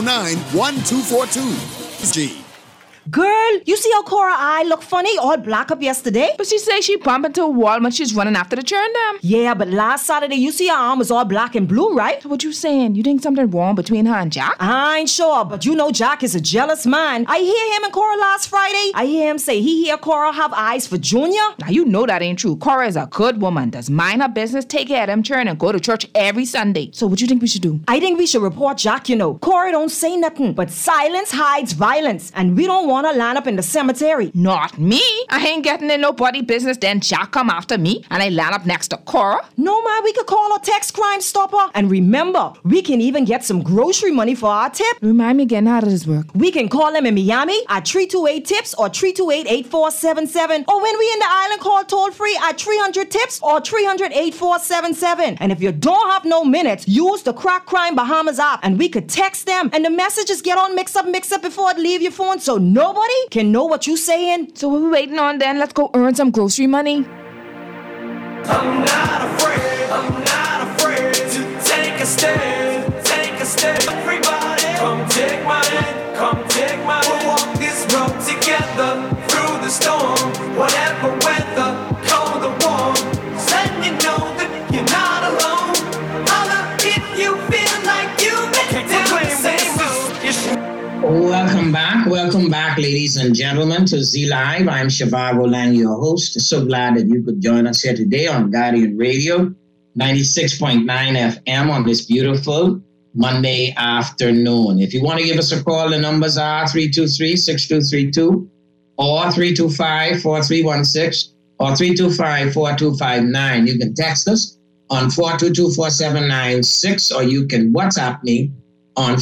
809-1242. Girl, you see how Cora eye look funny, all black up yesterday? But she say she bumped into a wall when she's running after the churn dam. Yeah, but last Saturday, you see her arm was all black and blue, right? So what you saying? You think something wrong between her and Jack? I ain't sure, but you know Jack is a jealous man. I hear him and Cora last Friday. I hear him say he hear Cora have eyes for Junior. Now you know that ain't true. Cora is a good woman, does mind her business, take care of them churn, and go to church every Sunday. So what you think we should do? I think we should report Jack, you know. Cora don't say nothing, but silence hides violence, and we don't want to line up in the cemetery. Not me. I ain't getting in nobody business, then Jack come after me, and I land up next to Cora. No, man, we could call a text Crime Stopper. And remember, we can even get some grocery money for our tip. Remind me again, how does this work? We can call them in Miami at 328-TIPS or 328-8477. Or when we in the island, call toll-free at 300-TIPS or 300-8477. And if you don't have no minutes, use the Crack Crime Bahamas app, and we could text them, and the messages get on mix up before it leave your phone, so nobody can know what you saying. So what we waiting on then? Let's go earn some grocery money. I'm not afraid to take a stand, Everybody, come take my hand, We'll walk this road together through the storm, whatever weather, cold or warm. Let you know that you're not alone. Holla if you feel like you make the same move. Welcome back, ladies and gentlemen, to Z Live. I'm Shivago Lang, your host. So glad that you could join us here today on Guardian Radio, 96.9 FM on this beautiful Monday afternoon. If you want to give us a call, the numbers are 323-6232 or 325-4316 or 325-4259. You can text us on 422-4796 or you can WhatsApp me on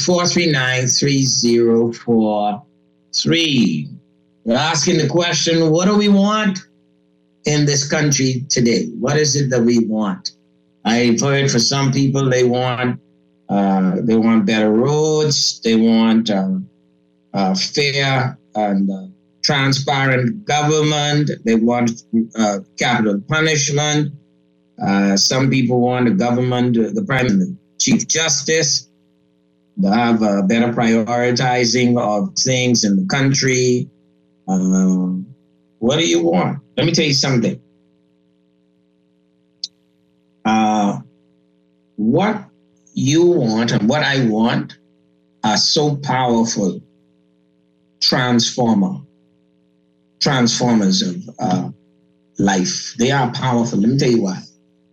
439-3043. We're asking the question, what do we want in this country today? What is it that we want? I've heard for some people they want better roads, they want fair and transparent government, they want capital punishment. Some people want the government, the Prime Minister, Chief Justice, to have a better prioritizing of things in the country. What do you want? Let me tell you something. What you want and what I want are so powerful transformers of life. They are powerful. Let me tell you why.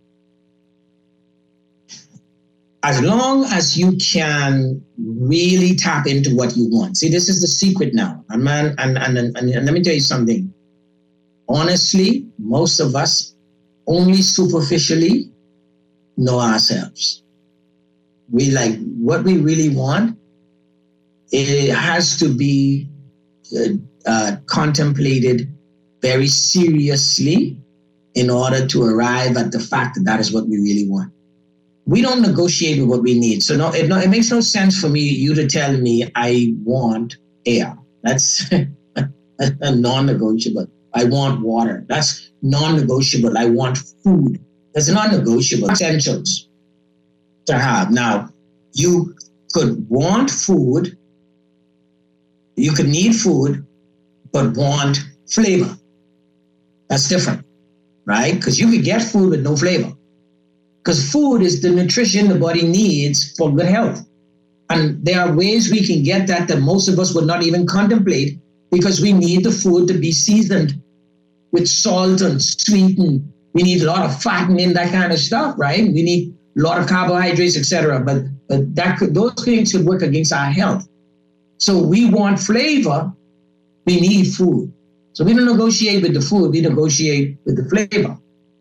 As long as you can really tap into what you want. See, this is the secret now. And let me tell you something. Honestly, most of us only superficially know ourselves. We like what we really want. It has to be contemplated very seriously in order to arrive at the fact that that is what we really want. We don't negotiate with what we need. So it makes no sense for you to tell me I want air. That's a non-negotiable. I want water. That's non-negotiable. I want food. That's non-negotiable. Essentials to have. Now, you could want food, you could need food, but want flavor. That's different, right? Because you could get food with no flavor. Because food is the nutrition the body needs for good health. And there are ways we can get that most of us would not even contemplate because we need the food to be seasoned with salt and sweetened. We need a lot of fattening, that kind of stuff, right? We need a lot of carbohydrates, etc. But those things could work against our health. So we want flavor, we need food. So we don't negotiate with the food, we negotiate with the flavor.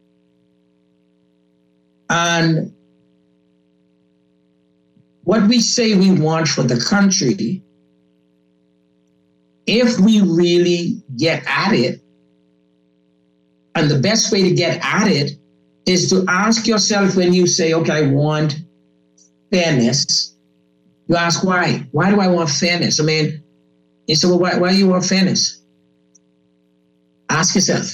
And what we say we want for the country, if we really get at it, and the best way to get at it is to ask yourself when you say, okay, I want fairness, you ask why? Why do I want fairness? I mean, you say, well, why do you want fairness? Ask yourself.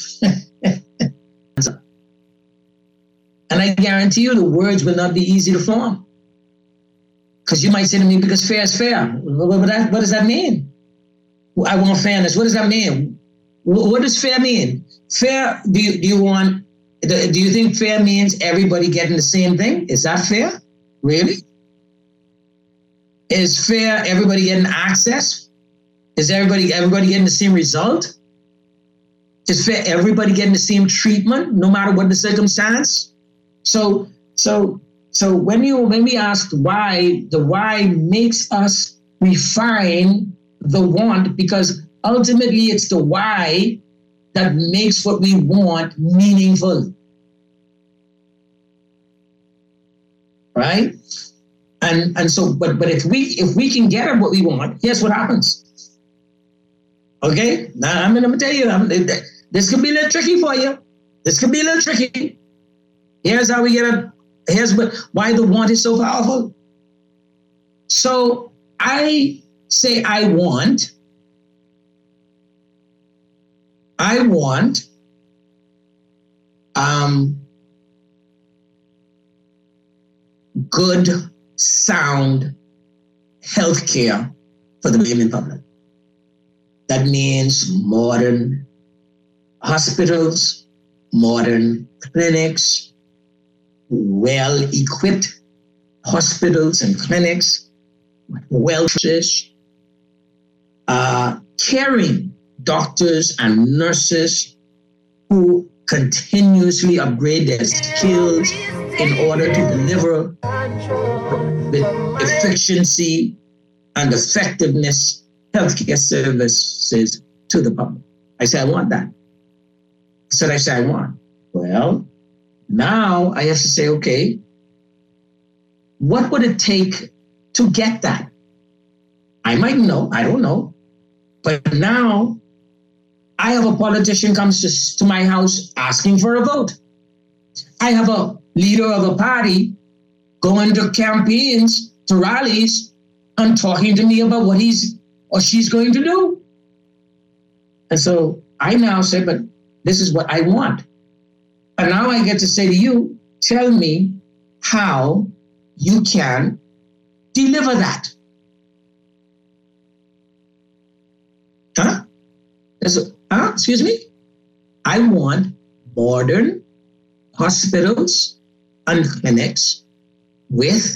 And I guarantee you the words will not be easy to form. Because you might say to me, because fair is fair. What does that mean? I want fairness. What does that mean? What does fair mean? Fair, do you think fair means everybody getting the same thing? Is that fair? Really? Is fair everybody getting access? Is everybody getting the same result? Is fair everybody getting the same treatment, no matter what the circumstance? So when we ask why, the why makes us refine the want, because ultimately it's the why that makes what we want meaningful. Right? And so, but if we can get at what we want, here's what happens. Okay? Now I'm gonna tell you, this could be a little tricky for you. This could be a little tricky. Here's how we get it. Here's why the want is so powerful. So I say I want good, sound healthcare for the American public. That means modern hospitals, modern clinics, well-equipped hospitals and clinics, well-researched, caring doctors and nurses who continuously upgrade their skills in order to deliver with efficiency and effectiveness healthcare services to the public. I said, I want that. I said, I want. Well, now I have to say, okay, what would it take to get that? I might know, I don't know. But now I have a politician comes to my house asking for a vote. I have a leader of a party going to campaigns, to rallies, and talking to me about what he's or she's going to do. And so I now say, but this is what I want. And now I get to say to you, tell me how you can deliver that. Excuse me? I want modern hospitals and clinics that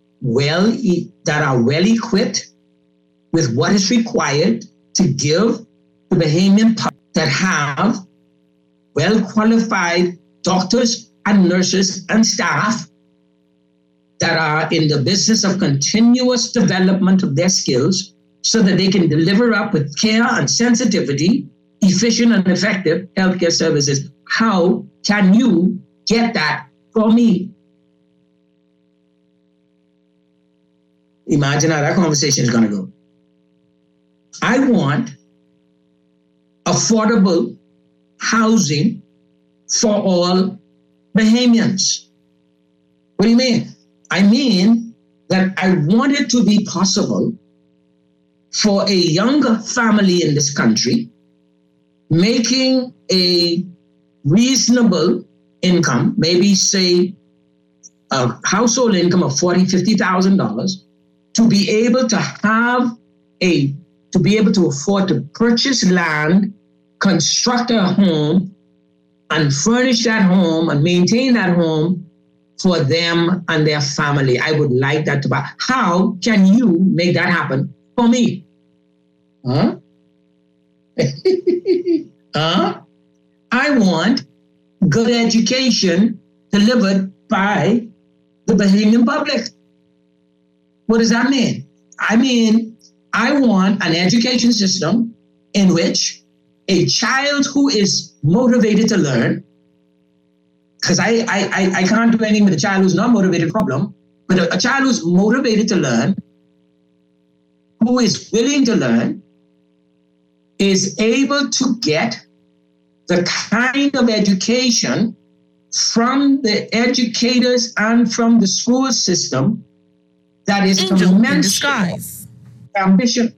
are well equipped with what is required to give the Bahamian public that have well qualified doctors and nurses and staff that are in the business of continuous development of their skills so that they can deliver up with care and sensitivity, efficient and effective healthcare services. How can you get that for me? Imagine how that conversation is going to go. I want affordable housing for all Bahamians. What do you mean? I mean that I want it to be possible for a younger family in this country making a reasonable income, maybe say a household income of $40,000, $50,000, to be able to afford to purchase land, construct a home, and furnish that home and maintain that home for them and their family. I would like that to be. How can you make that happen for me? I want good education delivered by the Bahamian public. What does that mean? I mean, I want an education system in which a child who is motivated to learn, because I can't do anything with a child who's not motivated, problem, but a child who's motivated to learn, who is willing to learn, is able to get the kind of education from the educators and from the school system that is commensurate ambition.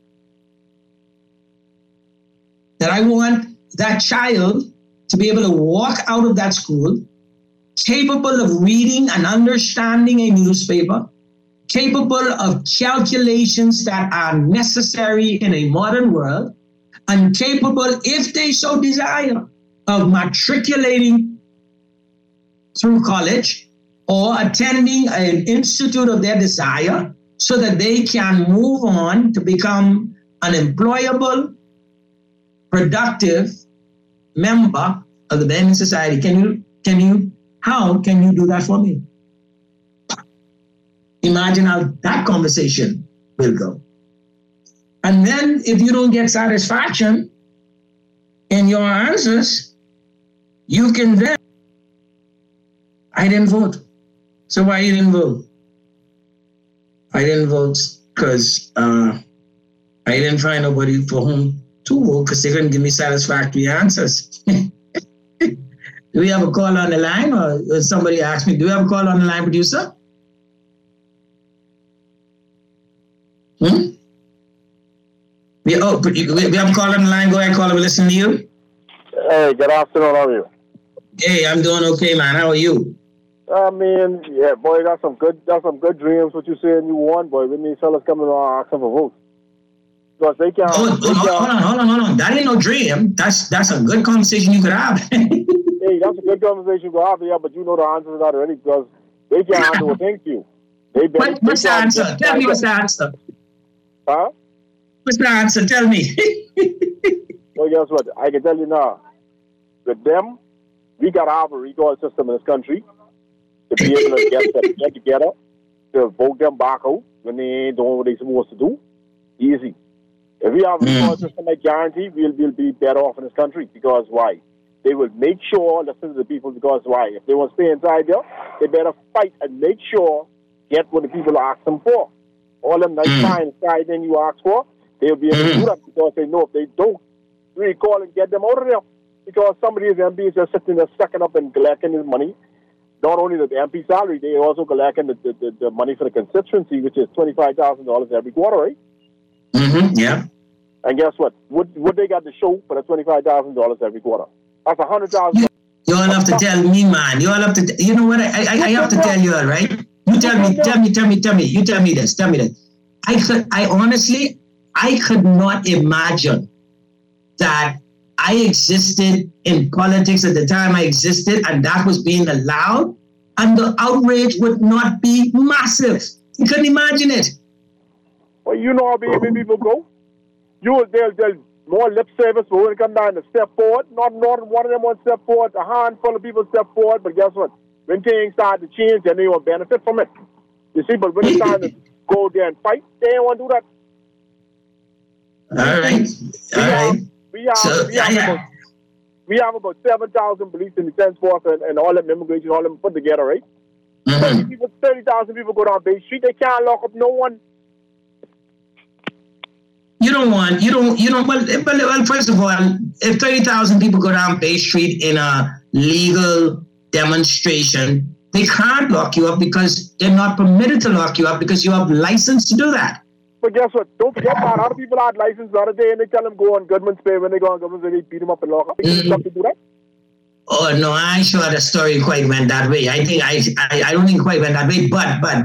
That I want that child to be able to walk out of that school capable of reading and understanding a newspaper, capable of calculations that are necessary in a modern world, and capable, if they so desire, of matriculating through college or attending an institute of their desire so that they can move on to become an employable, productive member of the Bahamian society. How can you do that for me? Imagine how that conversation will go. And then if you don't get satisfaction in your answers, you can then, I didn't vote. So why you didn't vote? I didn't vote because I didn't find nobody for whom to vote because they couldn't give me satisfactory answers. Do we have a call on the line? Or somebody asked me, do we have a call on the line, producer? We have a call on the line. Go ahead, caller. We're listening to you. Hey, good afternoon. How are you? Hey, I'm doing okay, man. How are you? I mean, yeah, boy, you got some good dreams. What you saying you want, boy? When these fellas coming on asking for votes, because they can't. Hold on. That ain't no dream. That's a good conversation you could have. Hey, that's a good conversation you could have, yeah. But you know the answers already because they can't handle a thing to you. What's the answer? Tell me what's the answer. Huh? What's the answer? Tell me. Well, guess what? I can tell you now. With them, we got to have a recall system in this country to be able to get together to vote them back out when they ain't doing what they're supposed to do. Easy. If we have a recall system, I guarantee we'll be better off in this country. Because why? They will make sure, listen to the people, because why? If they want to stay inside there, they better fight and make sure, get what the people ask them for. All them nice fine side thing you ask for, they'll be able to do that because they know if they don't recall and get them out of there. Because some of these MPs are sitting there sucking up and collecting his money. Not only the MP salary, they also collecting the money for the constituency, which is $25,000 every quarter, right? Yeah. And guess what? What they got to show for the $25,000 every quarter? That's $100,000. You all have to tell me, man. You all have to. You know what? I have to tell you all, right? You tell me. You tell me this. I honestly could not imagine that I existed in politics at the time I existed, and that was being allowed, and the outrage would not be massive. You couldn't imagine it. Well, you know how people go. They'll more lip service, but when it comes down to step forward, not one of them wants to step forward. A handful of people step forward, but guess what? When things start to change, then they won't benefit from it. You see, but when it's time to go there and fight, they don't want to do that. All right. We have about 7,000 police in the defense force and all them immigration, all them put together, right? 30,000 people go down Bay Street. They can't lock up no one. Well, first of all, if 30,000 people go down Bay Street in a legal demonstration, they can't lock you up because they're not permitted to lock you up because you have license to do that. But guess what? Don't forget that other people had license the other day and they tell them go on Goodman's Pay. When they go on Goodman's Pay, they beat them up and lock up. They to do that. Oh no, I'm not sure the story quite went that way. I don't think it quite went that way. But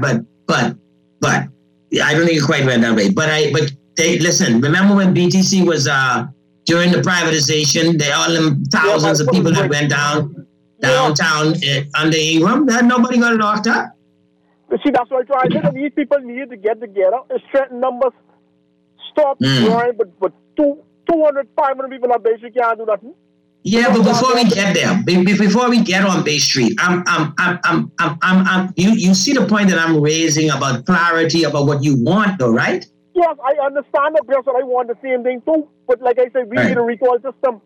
I don't think it quite went that way. But listen. Remember when BTC was during the privatization? All them thousands of people that went downtown under Ingram. Nobody got locked up. You see, that's what I try. These people need to get together and strengthen numbers. Stop drawing, but 200, 500 people on Bay Street can't do nothing. Yeah, but before we get there, before we get on Bay Street, you see the point that I'm raising about clarity about what you want, though, right? Yes, I understand that because I want the same thing too. But like I said, we need a recall system.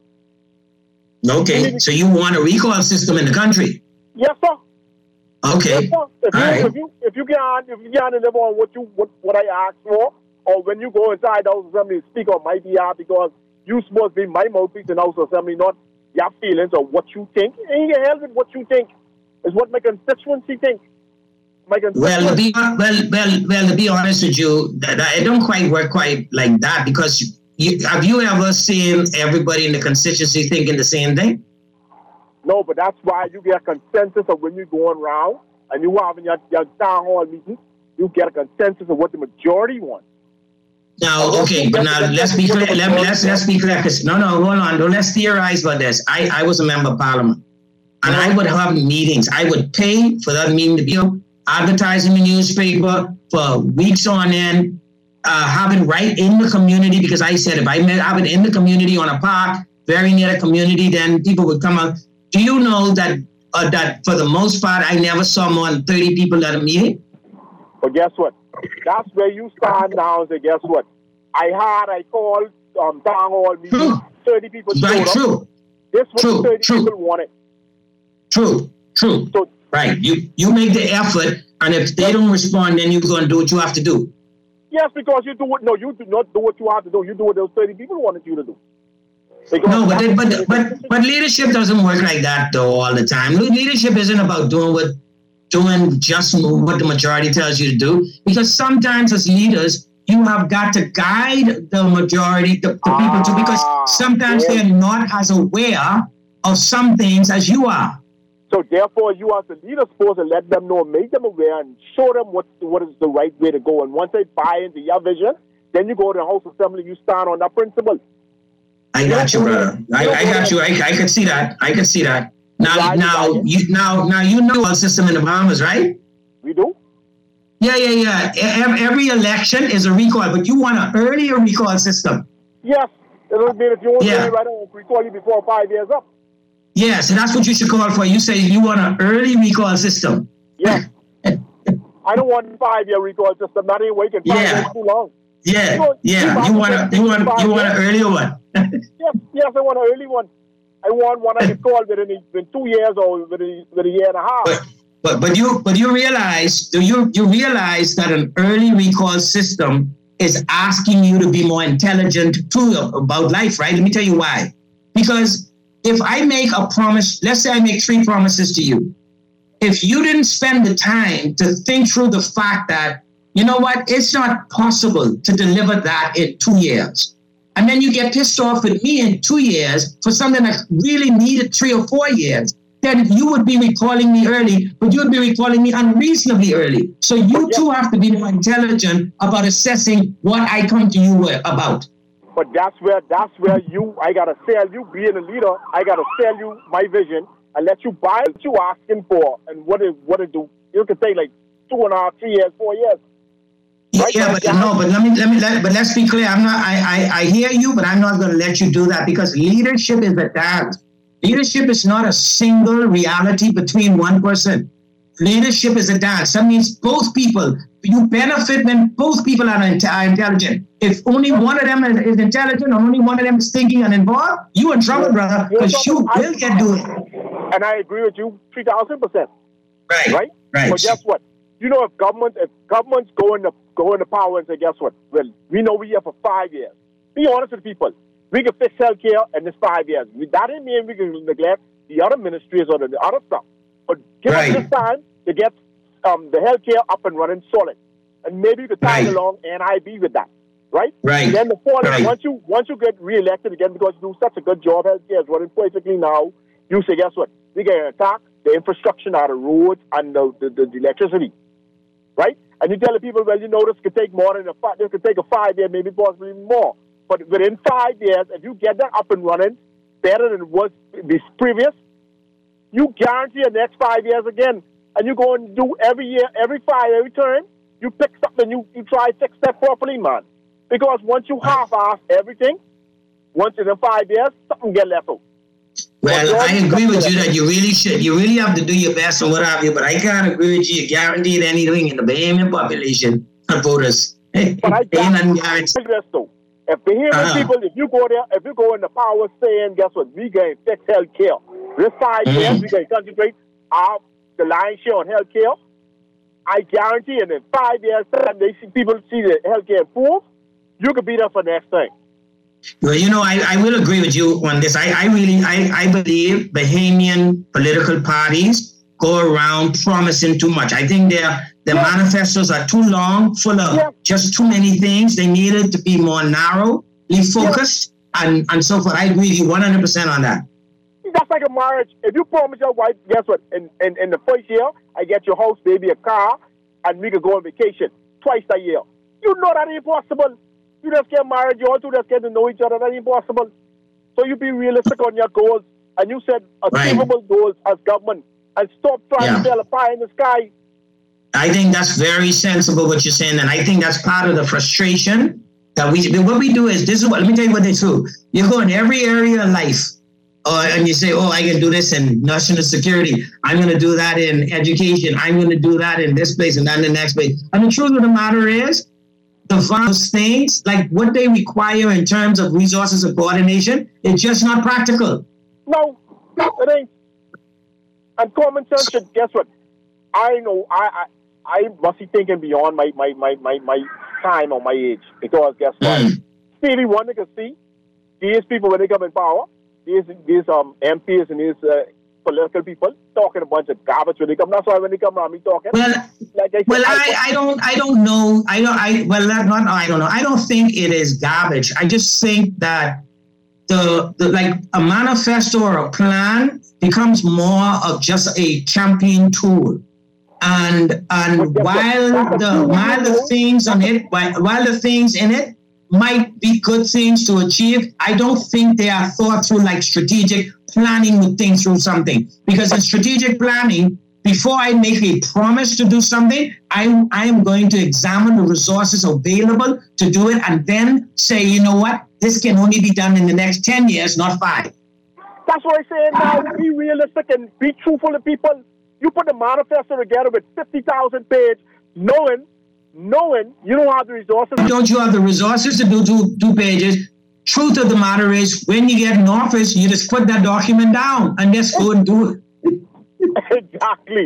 Okay, so you want a recall system in the country? Yes, sir. Okay. Yes, sir. If you can't deliver on what I asked for, or when you go inside the House Assembly, speak on my behalf because you supposed to be my mouthpiece in the House Assembly, not your feelings or what you think. And you can help with what you think. It's what my constituency thinks. Well, to be honest with you, it don't quite work quite like that because have you ever seen everybody in the constituency thinking the same thing? No, but that's why you get a consensus of when you're going around and you having your town hall meeting, you get a consensus of what the majority wants. Now, okay, but now let's be clear. Let's be clear. Hold on. Don't let's theorize about this. I was a member of parliament, and I would have meetings. I would pay for that meeting to be advertised in the newspaper for weeks on end, have it right in the community because I said if I have it in the community on a park, very near the community, then people would come out. Do you know that for the most part, I never saw more than 30 people at a meeting? But guess what? That's where you stand now and say, guess what? I called town hall meeting, 30 people showed up. True. This was 30 people wanted. True. So, right. You make the effort, and if they don't respond, then you're going to do what you have to do. Yes, because you do what, no, you do not do what you have to do. You do what those 30 people wanted you to do. No, but leadership doesn't work like that though all the time. Leadership isn't about doing just what the majority tells you to do. Because sometimes as leaders, you have got to guide the majority, the people too, because sometimes they're not as aware of some things as you are. So therefore, you as a leader supposed to let them know, make them aware, and show them what is the right way to go. And once they buy into your vision, then you go to the House Assembly, you stand on that principle. I got you, brother. I got you. I could see that. Now you know our system in the Bahamas, right? We do. Yeah. Every election is a recall, but you want an earlier recall system. Yes. It'll mean if you want to right now, recall you before 5 years up. Yeah, so that's what you should call for. You say you want an early recall system. Yes. I don't want a 5-year recall system. Not even waiting 5 years too long. Yeah. You want an earlier one. yes, I want an early one. I want one I can call within 2 years or within a year and a half. But you realize that an early recall system is asking you to be more intelligent too about life, right? Let me tell you why. Because if I make a promise, let's say I make 3 promises to you. If you didn't spend the time to think through the fact that, you know what, it's not possible to deliver that in 2 years. And then you get pissed off with me in 2 years for something that really needed 3 or 4 years, then you would be recalling me early, but you would be recalling me unreasonably early. So you too have to be more intelligent about assessing what I come to you about. But that's where I gotta sell you, being a leader, I gotta sell you my vision and let you buy what you asking for and what it do. You can take like 2.5, 3 years, 4 years. Right? But let's be clear. I hear you, but I'm not going to let you do that because leadership is a dance. Leadership is not a single reality between one person. Leadership is a dance. That means both people. You benefit when both people are intelligent. If only one of them is intelligent or only one of them is thinking and involved, you're in trouble, brother, because you will get doing it. And I agree with you 3,000%. Right. But guess what? You know, if governments go into power and say, guess what? Well, we know we're here for 5 years. Be honest with people. We can fix healthcare in this 5 years. That didn't mean we can neglect the other ministries or the other stuff. But give us this time to get the healthcare up and running solid. And maybe you could tag along NIB with that. Right? Right. Then the following, once you get re-elected again because you do such a good job, healthcare is running perfectly now, you say, guess what? We get an attack, the infrastructure, the roads, and the electricity. Right? And you tell the people, well, you know, this could take more than this could take a 5 year, maybe possibly more. But within 5 years, if you get that up and running better than it was this previous, you guarantee the next 5 years again. And you go and do every year, every turn, you pick something, you try to fix that properly, man. Because once you half-ass everything, once in 5 years, something get left out. Well, I agree with you that you really should. You really have to do your best and what have you, but I can't agree with you. Guaranteed anything in the Bahamian population of voters. But I guarantee this though. If Bahamian people, if you go in the power saying, guess what, we going to fix health care. This 5 years, we going to concentrate the lion's share on health care. I guarantee in 5 years time, people see the health care improve, you could be there for next time. Well, you know, I will agree with you on this. I believe Bahamian political parties go around promising too much. I think their manifestos are too long, full of just too many things. They needed to be more narrowly focused and so forth. I agree with you 100% on that. That's like a marriage. If you promise your wife, guess what? In the first year, I get your house, baby, a car, and we could go on vacation twice a year. You know that ain't possible. You just get married, you all two just get to know each other. That ain't possible. So you be realistic on your goals, and you set achievable goals as government, and stop trying to sell a pie in the sky. I think that's very sensible what you're saying, and I think that's part of the frustration that what we do is this is what. Let me tell you what they do. You go in every area of life, and you say, I can do this in national security. I'm going to do that in education. I'm going to do that in this place and that in the next place. And the truth of the matter is, those things, like what they require in terms of resources and coordination, it's just not practical. No, it ain't. And common sense should, guess what? I know I must be thinking beyond my time or my age. Because guess what? Stevie Wonder can see these people when they come in power, these MPs and these political people talking a bunch of garbage when they come. That's why when they come around me talking. I don't know. I don't think it is garbage. I just think that the like a manifesto or a plan becomes more of just a campaign tool. And while the things in it might be good things to achieve, I don't think they are thought through like strategic planning would think through something. Because in strategic planning, before I make a promise to do something, I am going to examine the resources available to do it and then say, you know what, this can only be done in the next 10 years, not 5. That's what I'm saying now. Be realistic and be truthful to people. You put the manifesto together with 50,000 pages, knowing you don't have the resources. Don't you have the resources to do 2 pages? Truth of the matter is, when you get in office, you just put that document down and just go and do it. Exactly.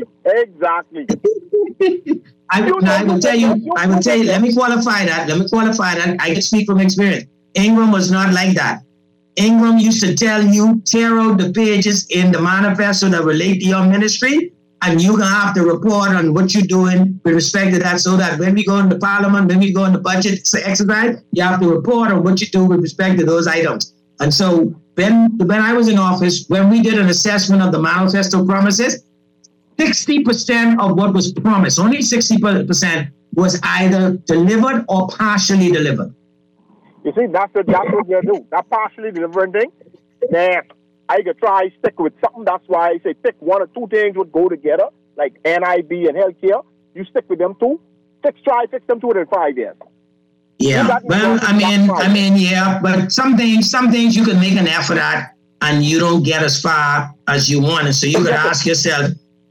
I will tell you, let me qualify that. I can speak from experience. Ingram was not like that. Ingram used to tell you, tear out the pages in the manifesto that relate to your ministry, and you're going to have to report on what you're doing with respect to that, so that when we go into Parliament, when we go into budget exercise, you have to report on what you do with respect to those items. And so when I was in office, when we did an assessment of the manifesto promises, 60% of what was promised, only 60% was either delivered or partially delivered. You see, that's what you do. That partially delivering thing, I could try stick with something. That's why I say pick 1 or 2 things would go together, like NIB and healthcare. You stick with them 2. Try fix them 2 within 5 years. Yeah, well, I mean, yeah, but some things you can make an effort at, and you don't get as far as you want. And so you could ask yourself,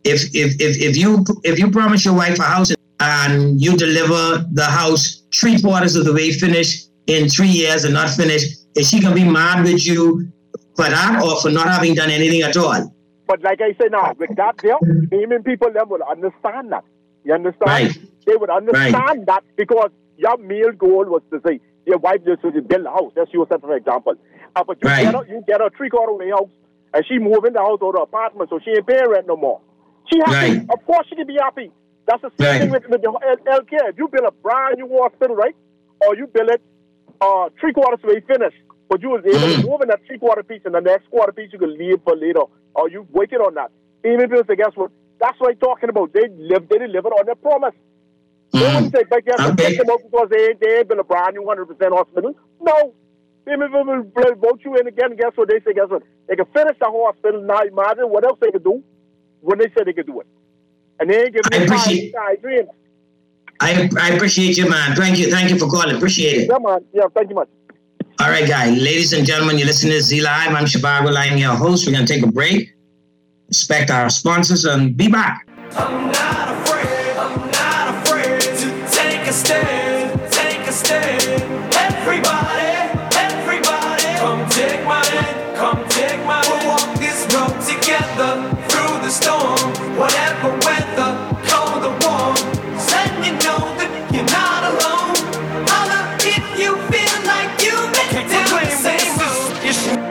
if you promise your wife a house and you deliver the house 3/4 of the way finished in 3 years and not finished, is she gonna be mad with you for that or for not having done anything at all? But like I say now, with that there, payment people them will understand that. You understand? Right. They would understand that because your main goal was to say your wife just to build a house. That's your set, for example. But you get a 3/4 way house, and she move in the house or the apartment, so she ain't paying rent no more. She happy. Right. Of course she can be happy. That's the same thing with the healthcare. If you build a brand new hospital, right, or you build it 3/4 way finished, but you was able to move in that 3/4 piece, and the next quarter piece you can leave for later, or you waited on that. Even if say, guess what? That's what I'm talking about. They delivered on their promise. They wouldn't say, but guess what? Take them out because they built a brand new 100% hospital. No. They will vote you in again. Guess what? They say, guess what? They can finish the hospital. Now imagine what else they could do when they said they could do it. And they ain't giving me dreams. I appreciate you, man. Thank you for calling. Appreciate it. Yeah, man. Yeah, thank you much. All right, guys. Ladies and gentlemen, you're listening to Z Live. I'm Shabago Lang, your host. We're going to take a break, respect our sponsors, and be back. I'm not afraid to take a stand, Everybody, come take my hand, We'll walk this road together through the storm, whatever weather, cold or warm. Letting you know that you're not alone. Holla if you feel like you make down the same road.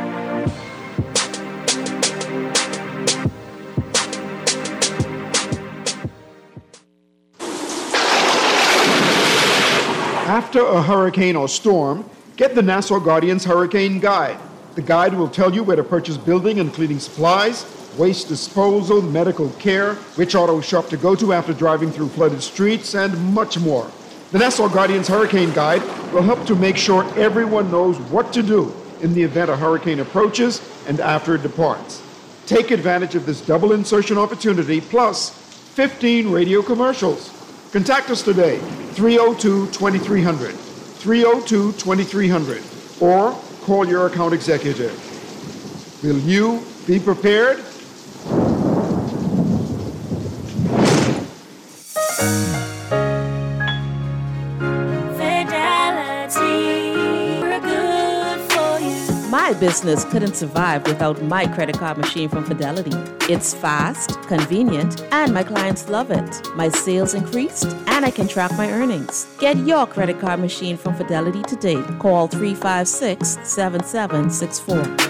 After a hurricane or storm, get the Nassau Guardian's Hurricane Guide. The guide will tell you where to purchase building and cleaning supplies, waste disposal, medical care, which auto shop to go to after driving through flooded streets, and much more. The Nassau Guardian's Hurricane Guide will help to make sure everyone knows what to do in the event a hurricane approaches and after it departs. Take advantage of this double insertion opportunity plus 15 radio commercials. Contact us today, 302-2300, 302-2300, or call your account executive. Will you be prepared? My business couldn't survive without my credit card machine from Fidelity. It's fast, convenient, and my clients love it. My sales increased, and I can track my earnings. Get your credit card machine from Fidelity today. Call 356-7764.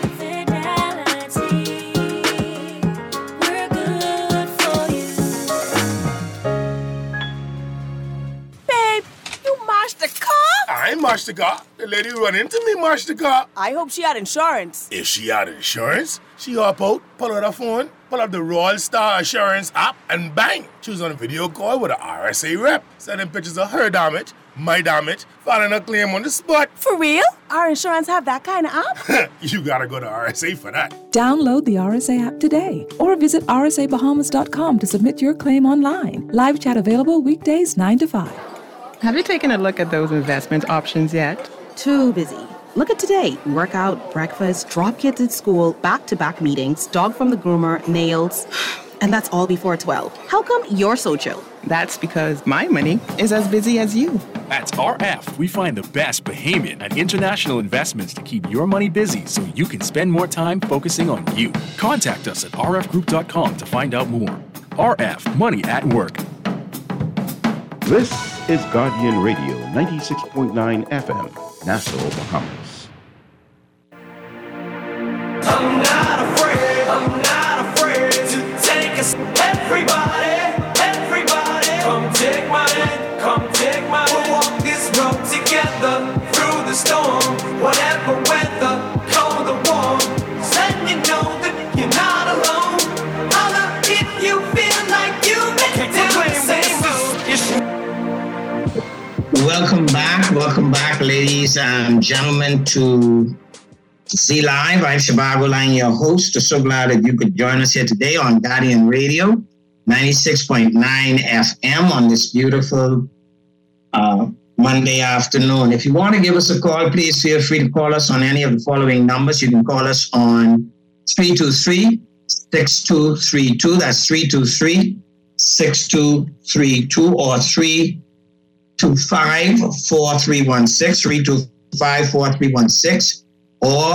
I mashed the car. The lady run into me, mashed the car. I hope she had insurance. If she had insurance, she hop out, pull out her phone, pull up the Royal Star Assurance app, and bang! She was on a video call with an RSA rep, sending pictures of her damage, My damn it, filing a claim on the spot. For real? Our insurance have that kind of app? You gotta go to RSA for that. Download the RSA app today or visit rsabahamas.com to submit your claim online. Live chat available weekdays 9 to 5. Have you taken a look at those investment options yet? Too busy. Look at today. Workout, breakfast, drop kids at school, back-to-back meetings, dog from the groomer, nails. And that's all before 12. How come you're so chill? That's because my money is as busy as you. At RF, we find the best Bahamian and international investments to keep your money busy so you can spend more time focusing on you. Contact us at rfgroup.com to find out more. RF, money at work. This is Guardian Radio 96.9 FM, Nassau, Bahamas. I'm not afraid to take us. Everybody, come take my hand, We'll walk this road together through the storm, whatever weather, cold or warm. Letting you know that you're not alone. Holla if you feel like you've been down the same road. Welcome back, ladies and gentlemen, to Z Live. I'm Shabago Lang, your host. So glad that you could join us here today on Guardian Radio 96.9 FM on this beautiful Monday afternoon. If you want to give us a call, please feel free to call us on any of the following numbers. You can call us on 323-6232. That's 323-6232 or 325-4316, 325-4316 or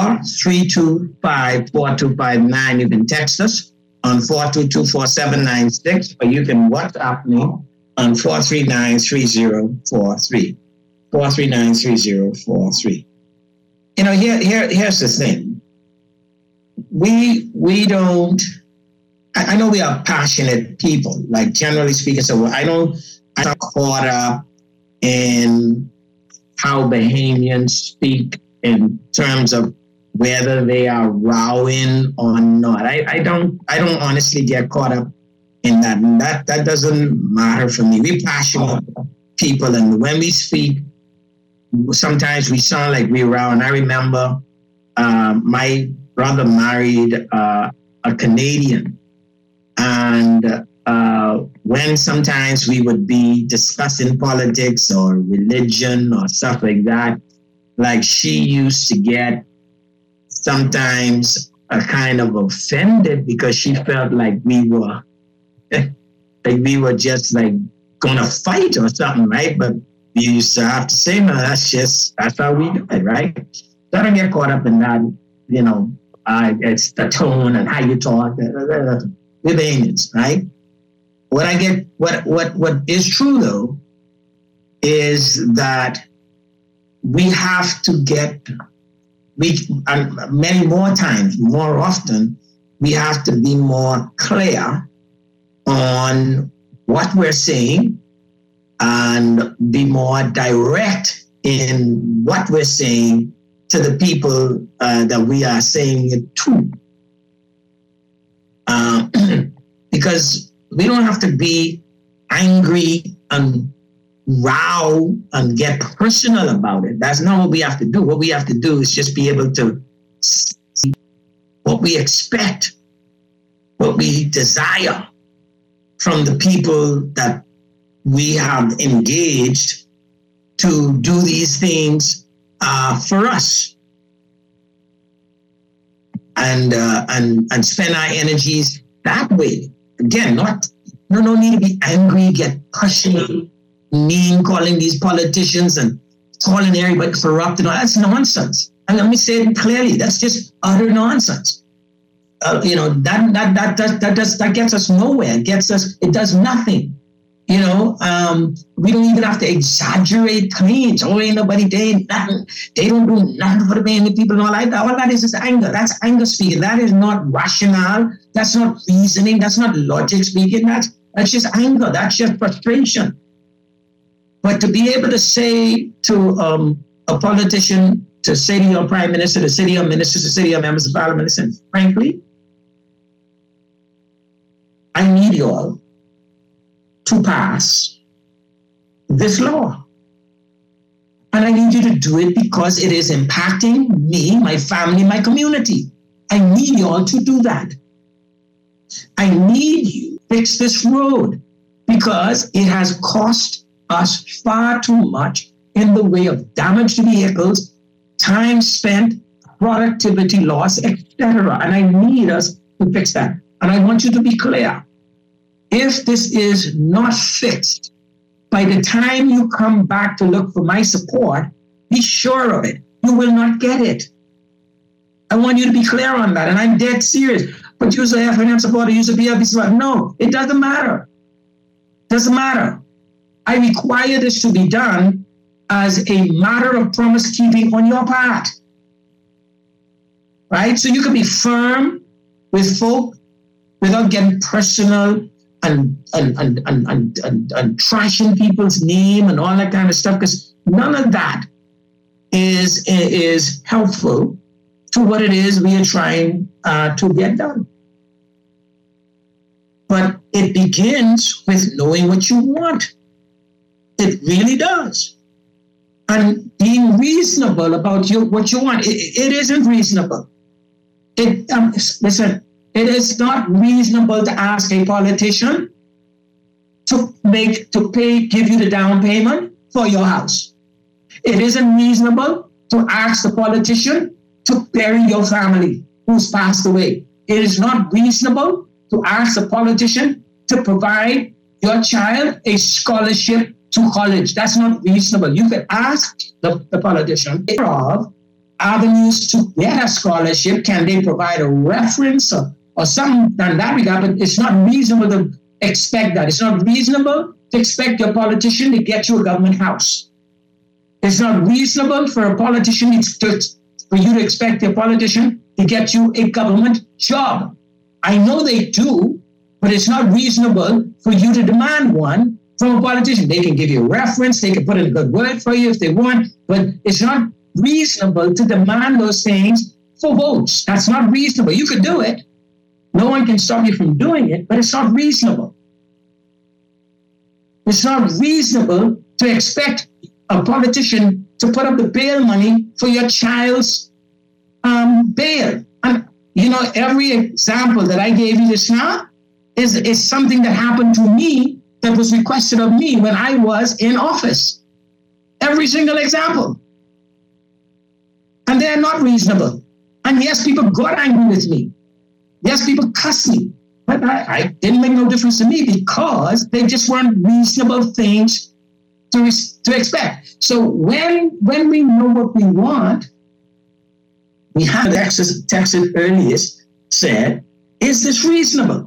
325-4259. You can text us on 422-4796 or you can WhatsApp me on 439-3043. 439-3043. You know, here's the thing. We don't, I know we are passionate people, like generally speaking, so I'm not caught up in how Bahamians speak in terms of whether they are rowing or not. I don't honestly get caught up in that. That doesn't matter for me. We're passionate people, and when we speak, sometimes we sound like we row. And I remember my brother married a Canadian, and when sometimes we would be discussing politics or religion or stuff like that, like she used to get sometimes a kind of offended because she felt like we were just like gonna fight or something, right? But we used to have to say, no, that's how we do it, right? So I don't get caught up in that, you know, it's the tone and how you talk. We're Bahamians, right? What is true though is that we have to many more times, more often, we have to be more clear on what we're saying and be more direct in what we're saying to the people that we are saying it to. Because we don't have to be angry and row and get personal about it. That's not what we have to do. What we have to do is just be able to see what we expect, what we desire from the people that we have engaged to do these things for us, and spend our energies that way. Again, no need to be angry, get passionate, mean, calling these politicians and calling everybody corrupt and all. That's nonsense. And let me say it clearly. That's just utter nonsense. You know, that gets us nowhere. It does nothing. You know, we don't even have to exaggerate claims. Oh, ain't nobody doing nothing. They don't do nothing for the Bahamian people and all like that. All that is just anger. That's anger speaking. That is not rational. That's not reasoning. That's not logic speaking. That's just anger. That's just frustration. But to be able to say to a politician, to say to your prime minister, to say to your ministers, to say to your members of parliament, listen, frankly, I need you all to pass this law. And I need you to do it because it is impacting me, my family, my community. I need you all to do that. I need you to fix this road because it has cost us far too much in the way of damaged vehicles, time spent, productivity loss, etc. And I need us to fix that. And I want you to be clear. If this is not fixed, by the time you come back to look for my support, be sure of it. You will not get it. I want you to be clear on that. And I'm dead serious. But use a FNM supporter, use a BLB supporter. No, it doesn't matter. Doesn't matter. I require this to be done as a matter of promise keeping on your part. Right? So you can be firm with folk without getting personal and trashing people's name and all that kind of stuff, because none of that is helpful to what it is we are trying to get done. But it begins with knowing what you want. It really does. And being reasonable about what you want. It isn't reasonable. Listen, it is not reasonable to ask a politician to give you the down payment for your house. It isn't reasonable to ask the politician to bury your family who's passed away. It is not reasonable to ask the politician to provide your child a scholarship to college. That's not reasonable. You could ask the politician of avenues to get a scholarship. Can they provide a reference or something in that regard? But it's not reasonable to expect that. It's not reasonable to expect your politician to get you a government house. It's not reasonable for a politician for you to expect your politician to get you a government job. I know they do, but it's not reasonable for you to demand one from a politician. They can give you a reference, they can put in a good word for you if they want, but it's not reasonable to demand those things for votes. That's not reasonable. You could do it. No one can stop you from doing it, but it's not reasonable. It's not reasonable to expect a politician to put up the bail money for your child's bail. And, every example that I gave you just now is something that happened to me that was requested of me when I was in office. Every single example. And they're not reasonable. And yes, people got angry with me. Yes, people cussed me. But I didn't make no difference to me because they just weren't reasonable things to expect. So when we know what we want, we have Texas earliest said, is this reasonable?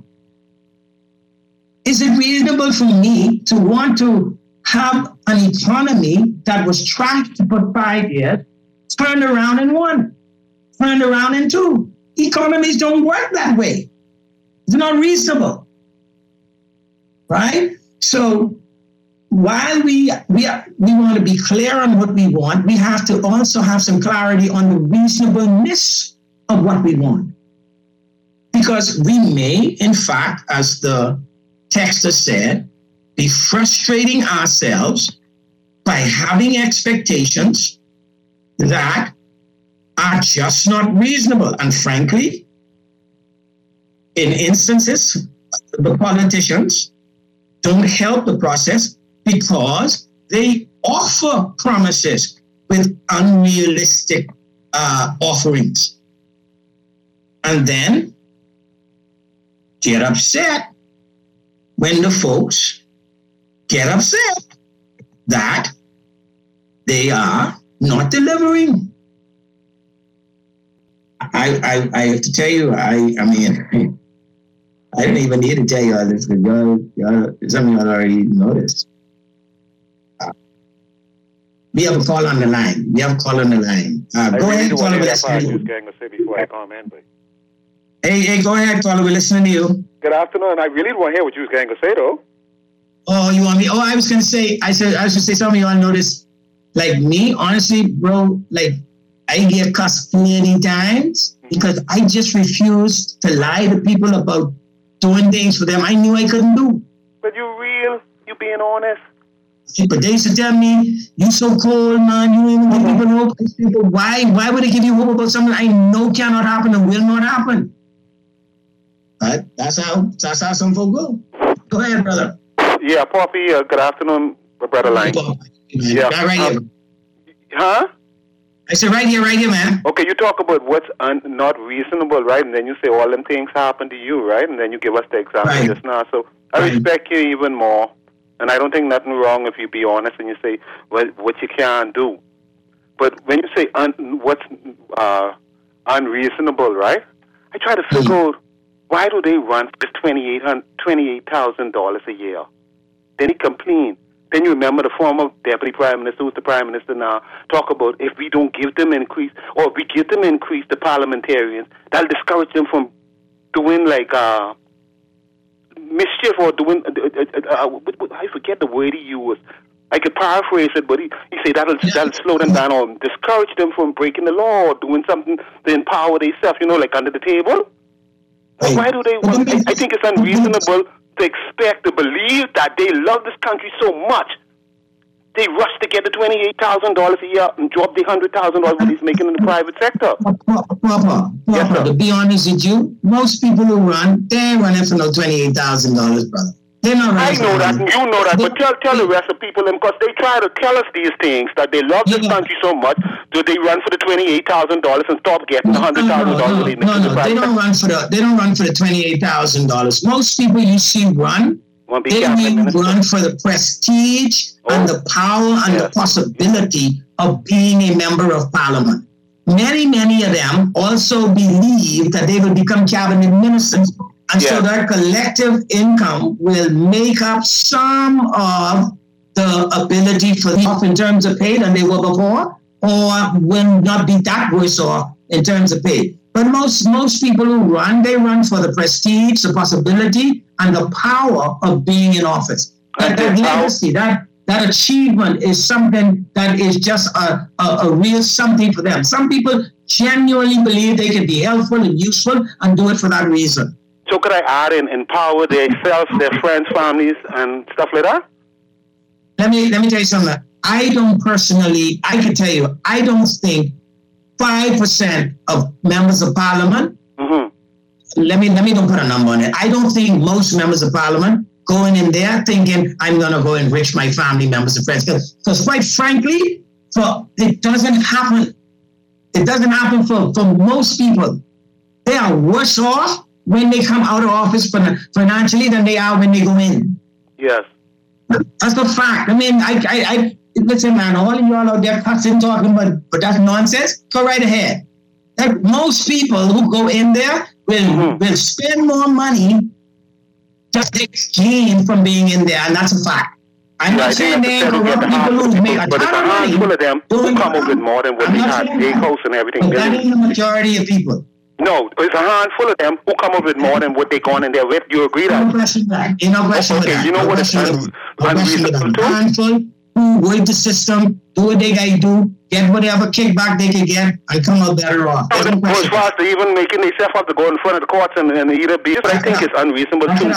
Is it reasonable for me to want to have an economy that was tracked for 5 years, turned around in 1, turned around in 2? Economies don't work that way. It's not reasonable, right? So while we want to be clear on what we want, we have to also have some clarity on the reasonableness of what we want. Because we may, in fact, as the texter said, be frustrating ourselves by having expectations that are just not reasonable. And frankly, in instances, the politicians don't help the process because they offer promises with unrealistic offerings. And then get upset when the folks get upset that they are not delivering. I have to tell you, I mean, I don't even need to tell you all this because y'all, some of y'all already noticed. We have a call on the line. Go ahead, caller. We're listening to you. Hey, go ahead, caller. We're listening to you. Good afternoon. I really want to hear what you was going to say, though. Oh, you want me? Oh, I was going to say, I was going to say some of y'all noticed, like me, honestly, bro, like I get cussed plenty times because I just refused to lie to people about doing things for them I knew I couldn't do. But you real? You being honest? But they used to tell me, you so cold, man, you even give people hope. I say, but why would they give you hope about something I know cannot happen and will not happen? But that's how some folk go. Go ahead, brother. Yeah, Poppy, good afternoon, brother Line. Yeah. Right here. Huh? I said right here, man. Okay, you talk about what's not reasonable, right? And then you say all them things happen to you, right? And then you give us the example just now. So I respect you even more. And I don't think nothing wrong if you be honest and you say what you can't do. But when you say what's unreasonable, right? I try to figure out, why do they run for $28,000 a year? Then he complain. Then you remember the former deputy prime minister, who's the prime minister now, talk about if we don't give them increase, or if we give them increase, the parliamentarians, that'll discourage them from doing like mischief or doing, I forget the word he used. I could paraphrase it, but he said that'll slow them down or discourage them from breaking the law or doing something to empower themselves, like under the table. Why do they want? I think it's unreasonable to expect, to believe that they love this country so much. They rush to get the $28,000 a year and drop the $100,000 what he's making in the private sector. Papa, to be honest with you, most people who run, they ain't running for no $28,000, brother. They're not running. I know that, and you know that, but tell the rest of people, because they try to tell us these things, that they love this country so much, do they run for the $28,000 and stop getting the $100,000 they make in the private sector? They don't run for the $28,000. Most people you see run, they run for the prestige and the power and the possibility of being a member of parliament. Many of them also believe that they will become cabinet ministers. And so their collective income will make up some of the ability for them off in terms of pay than they were before, or will not be that worse off in terms of pay. But most people who run, they run for the prestige, the possibility, and the power of being in office. That legacy, that achievement is something that is just a real something for them. Some people genuinely believe they can be helpful and useful and do it for that reason. So could I add in empower themselves, their friends, families, and stuff like that? Let me tell you something. I can tell you, I don't think 5% of members of parliament, let me don't put a number on it. I don't think most members of parliament going in there thinking, I'm going to go enrich my family members and friends. Because quite frankly, it doesn't happen. It doesn't happen for most people. They are worse off when they come out of office financially than they are when they go in. Yes. That's the fact. I mean, I listen, man, all of y'all out there cussing, talking, but that's nonsense. Go right ahead. Like most people who go in there will spend more money just to gain from being in there, and that's a fact. I'm not saying they ain't corrupt people who make a ton of money. Full of them who come up with more than what they had, acres and everything. But that ain't the majority of people. No, it's a handful of them who come up with more than what they gone in there with. Do you agree that? No question that. You know what it's unreasonable too? Handful who wait the system, do what they gotta do, get whatever kickback they can get, and come out better off. As far as they even making themselves have to go in front of the courts and either be, but I think it's unreasonable too.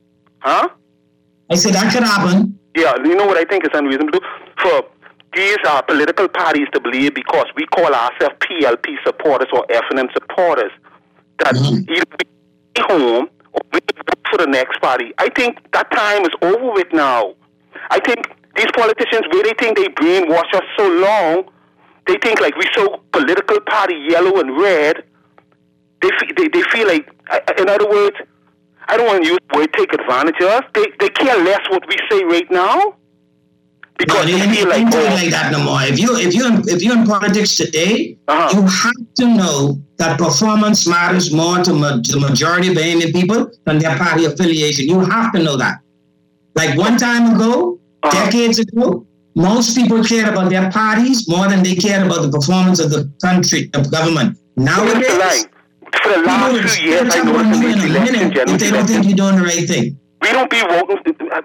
Huh? I said that could happen. Yeah, you know what I think is unreasonable too? For these are political parties to believe, because we call ourselves PLP supporters or F&M supporters, that either we home or we vote for the next party. I think that time is over with now. I think these politicians, where they think they brainwash us so long, they think like we so political party yellow and red. They feel like, in other words, I don't want to use the word take advantage of us. They care less what we say right now. Because they feel like that no more. If you're in politics today, you have to know that performance matters more to the majority of Bahamian people than their party affiliation. You have to know that. Like one time ago, decades ago, most people cared about their parties more than they cared about the performance of the country, of government. Nowadays, for the last few years, I noticed in the election, if they don't think you're doing the right thing. We don't be voting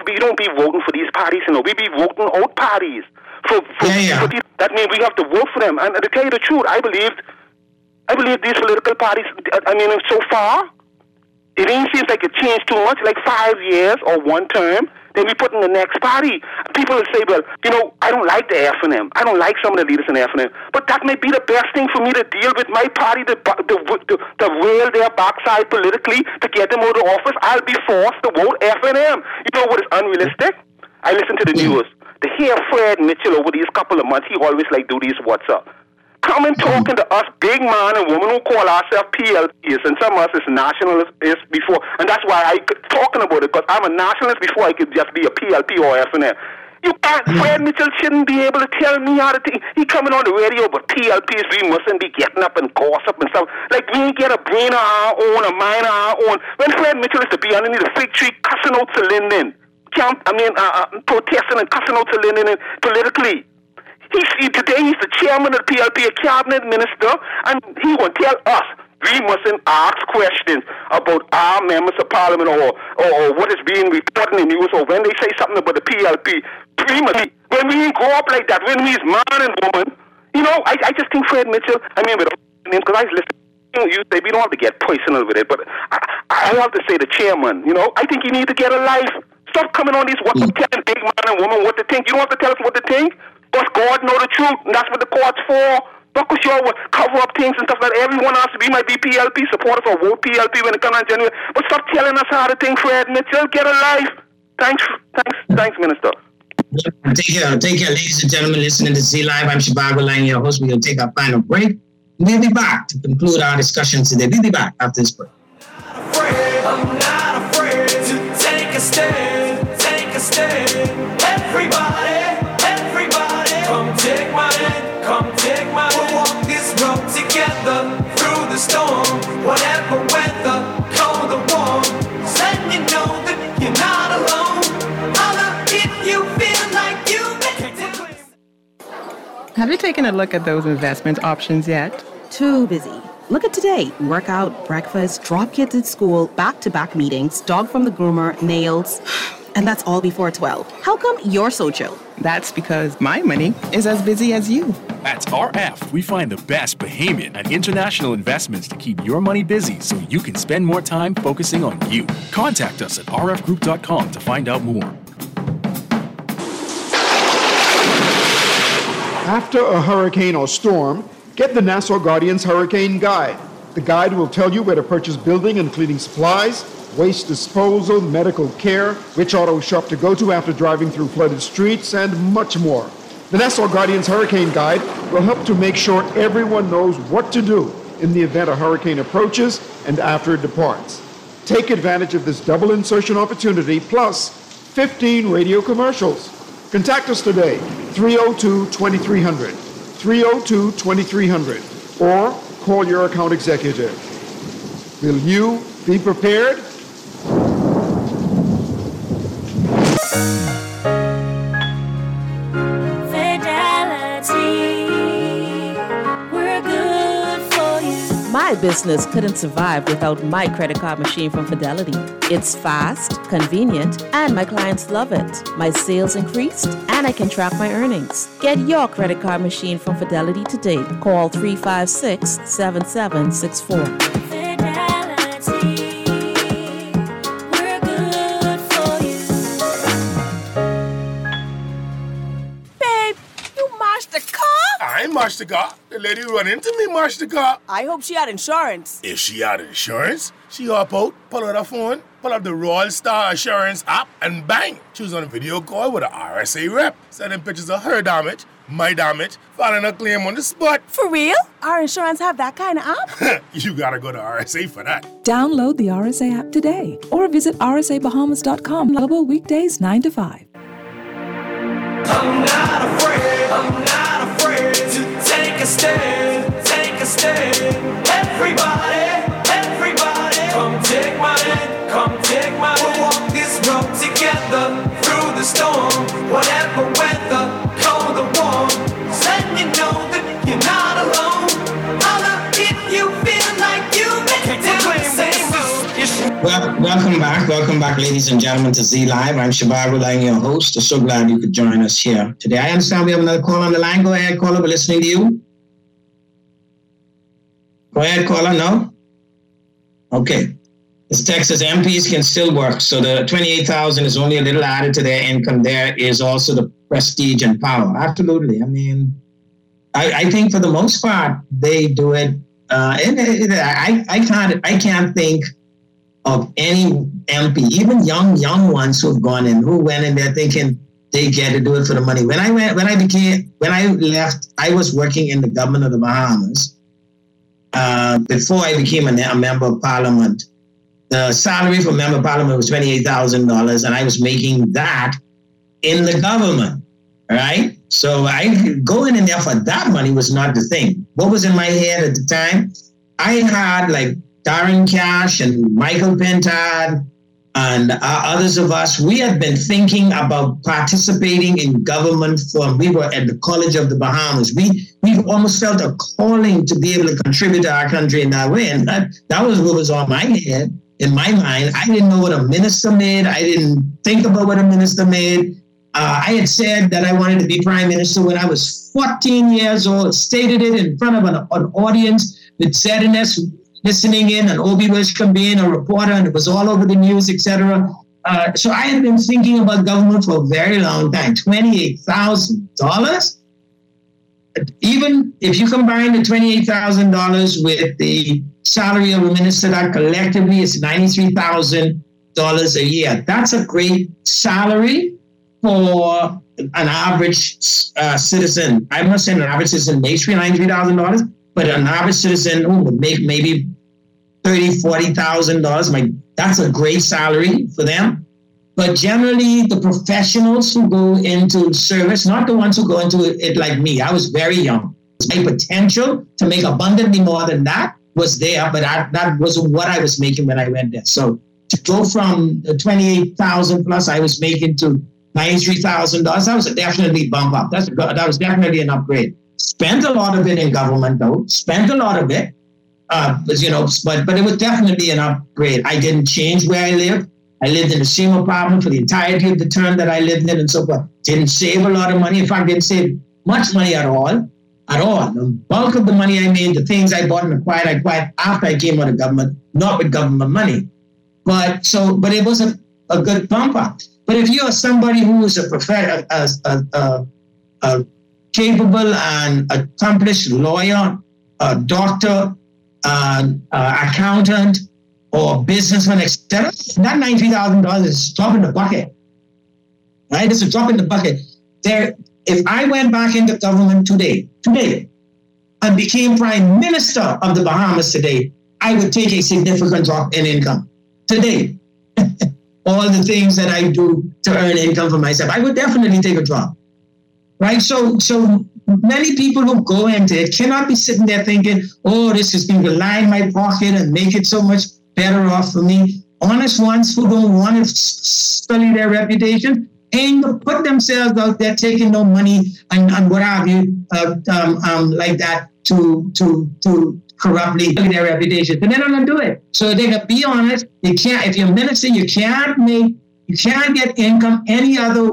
for these parties, we be voting out parties. For these, that means we have to vote for them. And to tell you the truth, I believe these political parties, so far, it ain't seems like it changed too much, like 5 years or one term. then we put in the next party. People will say, well, you know, I don't like the F&M. I don't like some of the leaders in the F&M. But that may be the best thing for me to deal with my party, to rail their backside politically, to get them out of office. I'll be forced to vote F&M. You know what is unrealistic? I listen to the news. To hear Fred Mitchell over these couple of months, he always like do these what's up. Come and talking to us big man and woman who call ourselves PLPs, and some of us is nationalists before, and that's why I talking about it, because I'm a nationalist before I could just be a PLP or F&M. You can't, Fred Mitchell shouldn't be able to tell me how to think. He coming on the radio, but PLPs, we mustn't be getting up and gossip and stuff. Like, we ain't get a brain of our own, a mind of our own. When Fred Mitchell is to be underneath the fig tree, cussing out to Linden, protesting and cussing out to Linden politically. Today he's the chairman of the PLP, a cabinet minister, and he will tell us we mustn't ask questions about our members of parliament or what is being reported in the news, or when they say something about the PLP. When we grow up like that, when we's man and woman, you know, I just think Fred Mitchell, because I listen to you say we don't have to get personal with it, but I have to say the chairman, you know, I think you need to get a life. Stop coming on these WhatsApp telling big man and woman what to think. You don't have to tell us what to think. Because God know the truth, and that's what the court's for. Don't because you will cover up things and stuff like that. Everyone else, we might be PLP supporters or vote PLP when it comes on January. But stop telling us how to think, Fred Mitchell. Get a life. Thanks, Minister. Take care, ladies and gentlemen, listening to Z Live. I'm Shabago Lang, your host. We'll take our final break. We'll be back to conclude our discussion today. We'll be back after this break. I'm not afraid to take a stand. Take a stand. Everybody. Come take my hand, come take my hand. We'll walk this road together through the storm. Whatever weather, cold or warm. Letting you know that you're not alone. Holla if you feel like you make it. Have you taken a look at those investment options yet? Too busy. Look at today. Workout, breakfast, drop kids at school, back-to-back meetings, dog from the groomer, nails. And that's all before 12. How come you're so chill? That's because my money is as busy as you. At RF, we find the best Bahamian and international investments to keep your money busy so you can spend more time focusing on you. Contact us at rfgroup.com to find out more. After a hurricane or storm, get the Nassau Guardian's Hurricane Guide. The guide will tell you where to purchase building and cleaning supplies, waste disposal, medical care, which auto shop to go to after driving through flooded streets, and much more. The Nassau Guardian's Hurricane Guide will help to make sure everyone knows what to do in the event a hurricane approaches and after it departs. Take advantage of this double insertion opportunity, plus 15 radio commercials. Contact us today, 302-2300, 302-2300, or call your account executive. Will you be prepared? My business couldn't survive without my credit card machine from Fidelity. It's fast, convenient, and my clients love it. My sales increased, and I can track my earnings. Get your credit card machine from Fidelity today. Call 356-7764. I ain't mashed the car. The lady run into me, mashed the car. I hope she had insurance. If she had insurance, she hop out, pull out her phone, pull up the Royal Star Assurance app, and bang! She was on a video call with an RSA rep, sending pictures of her damage, my damage, filing a claim on the spot. For real? Our insurance have that kind of app? You gotta go to RSA for that. Download the RSA app today or visit rsabahamas.com. Available weekdays 9 to 5. I'm not afraid to take a stand. Take a stand. Everybody, come take my hand, come take my hand. We'll walk this road together through the storm. Whatever weather, cold or warm. Letting you know that you're not alone. Holla if you feel like you make it the same. Well, welcome back, ladies and gentlemen, to Z Live. I'm Shabago Lang, your host. I'm so glad you could join us here today. I understand we have another call on the line. Go ahead, caller. We're listening to you. Go ahead, caller. No? Okay. The Texas MPs can still work. So the 28,000 is only a little added to their income. There is also the prestige and power. Absolutely. I mean, I think for the most part, they do it. I can't think of any MP, even young ones who have gone in, who went in there thinking they get to do it for the money. When I left, I was working in the government of the Bahamas. Before I became a member of parliament, the salary for member of parliament was $28,000, and I was making that in the government, right? So going in there for that money was not the thing. What was in my head at the time? I had like Darren Cash and Michael Pintard and others of us. We had been thinking about participating in government we were at the College of the Bahamas. We almost felt a calling to be able to contribute to our country in that way. And that was what was on my head, in my mind. I didn't know what a minister made. I didn't think about what a minister made. I had said that I wanted to be prime minister when I was 14 years old, stated it in front of an audience with ZNS listening in, and Obi Wishcombe being a reporter, and it was all over the news, etc. So I had been thinking about government for a very long time. $28,000? Even if you combine the $28,000 with the salary of a minister, that collectively is $93,000 a year. That's a great salary for an average citizen. I'm not saying an average citizen makes $93,000, but an average citizen who would make maybe $30,000, $40,000, that's a great salary for them. But generally, the professionals who go into service, not the ones who go into it like me. I was very young. My potential to make abundantly more than that was there, but that wasn't what I was making when I went there. So to go from the $28,000 plus I was making to $93,000, that was a definitely bump up. That was definitely an upgrade. Spent a lot of it in government, though. Spent a lot of it, but it was definitely an upgrade. I didn't change where I lived. I lived in the same apartment for the entirety of the term that I lived in, and so forth. Didn't save a lot of money. In fact, didn't save much money at all. The bulk of the money I made, the things I bought and acquired, I acquired after I came out of government, not with government money. But it was a good bump up. But if you're somebody who is a capable and accomplished lawyer, doctor, accountant, or businessman, etc., that $93,000 is a drop in the bucket. Right? It's a drop in the bucket. If I went back into government today, and became prime minister of the Bahamas today, I would take a significant drop in income today. All the things that I do to earn income for myself, I would definitely take a drop. Right? So many people who go into it cannot be sitting there thinking, oh, this is going to line my pocket and make it so much better off for me. Honest ones who don't want to sully their reputation ain't going to put themselves out there taking no money and what have you, like that to corruptly their reputation. But they're not going to do it. So they can be honest. You can't, if you're a minister, you can't get income by any other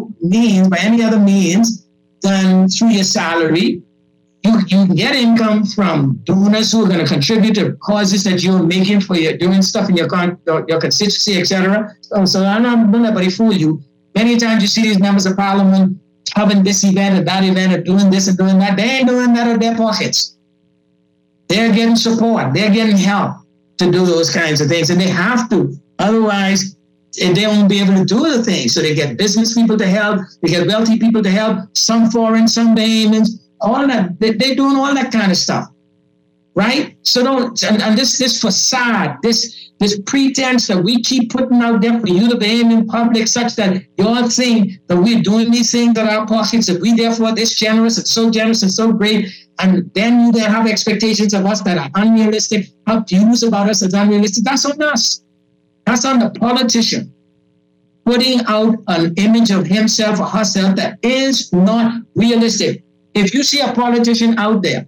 means than through your salary. You can get income from donors who are going to contribute to causes that you're making for your doing stuff in your constituency, etc. So I'm not going to let fool you. Many times you see these members of parliament having this event or that event or doing this and doing that. They ain't doing that out of their pockets. They're getting support. They're getting help to do those kinds of things, and they have to. Otherwise, they won't be able to do the things. So they get business people to help. They get wealthy people to help. Some foreign, some Bahamians. All that. They're doing all that kind of stuff, right? So this facade, this pretense that we keep putting out there for you, the Bahamian public, such that you all think that we're doing these things out of our pockets, that we therefore this generous and so great, and then you then have expectations of us that are unrealistic, have views about us as unrealistic. That's on us. That's on the politician putting out an image of himself or herself that is not realistic. If you see a politician out there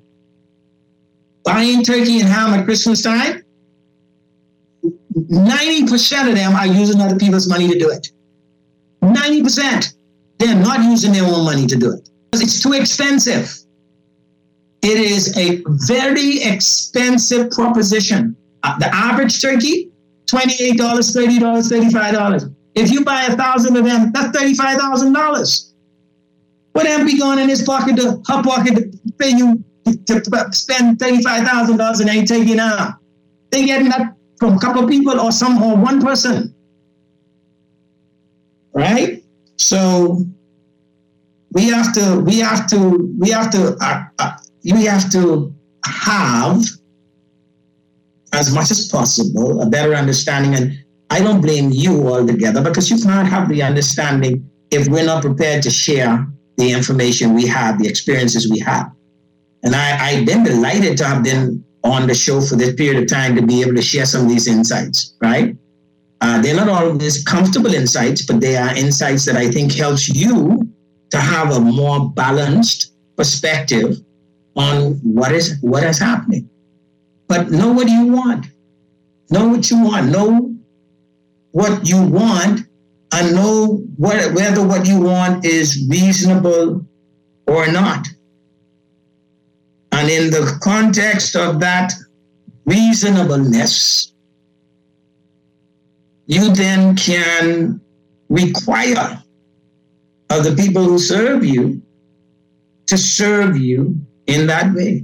buying turkey and ham at Christmas time, 90% of them are using other people's money to do it. 90%. They're not using their own money to do it. It's too expensive. It is a very expensive proposition. The average turkey $28, $30, $35. If you buy 1,000 of them, that's $35,000. What am we going in his pocket her pocket to pay you to spend $35,000 and ain't taking out? They getting that from a couple of people or one person, right? So we have to have, as much as possible, a better understanding. And I don't blame you altogether, because you can't have the understanding if we're not prepared to share the information we have, the experiences we have. And I've been delighted to have been on the show for this period of time to be able to share some of these insights, right? They're not always comfortable insights, but they are insights that I think helps you to have a more balanced perspective on what is happening. But know what you want. Know what you want. Know what you want, and know whether what you want is reasonable or not. And in the context of that reasonableness, you then can require of the people who serve you to serve you in that way.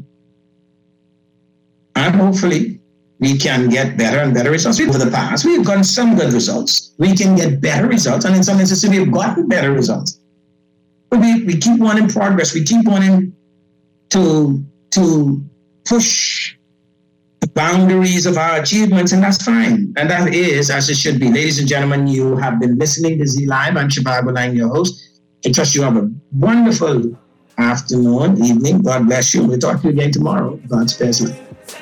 And hopefully we can get better and better results. Over the past, we've gotten some good results. We can get better results, and in some instances we've gotten better results. But we keep wanting progress. We keep wanting to push the boundaries of our achievements, and that's fine. And that is as it should be. Ladies and gentlemen, you have been listening to Z Live. I'm Shabab Lang, your host. I trust you have a wonderful afternoon, evening. God bless you. We'll talk to you again tomorrow. God spares life.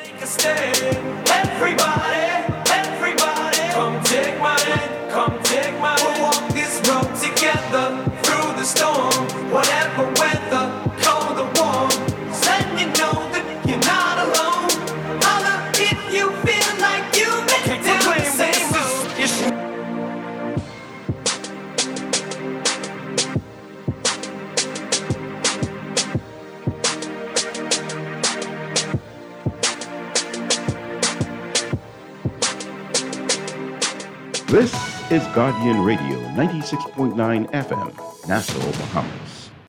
Everybody, come take my hand, come take my hand. We'll walk this road together through the storm, whatever weather, cold or warm. Letting you know that you're not alone. Holla if you feel like you've been down the same road. This is Guardian Radio 96.9 FM, Nassau, Bahamas.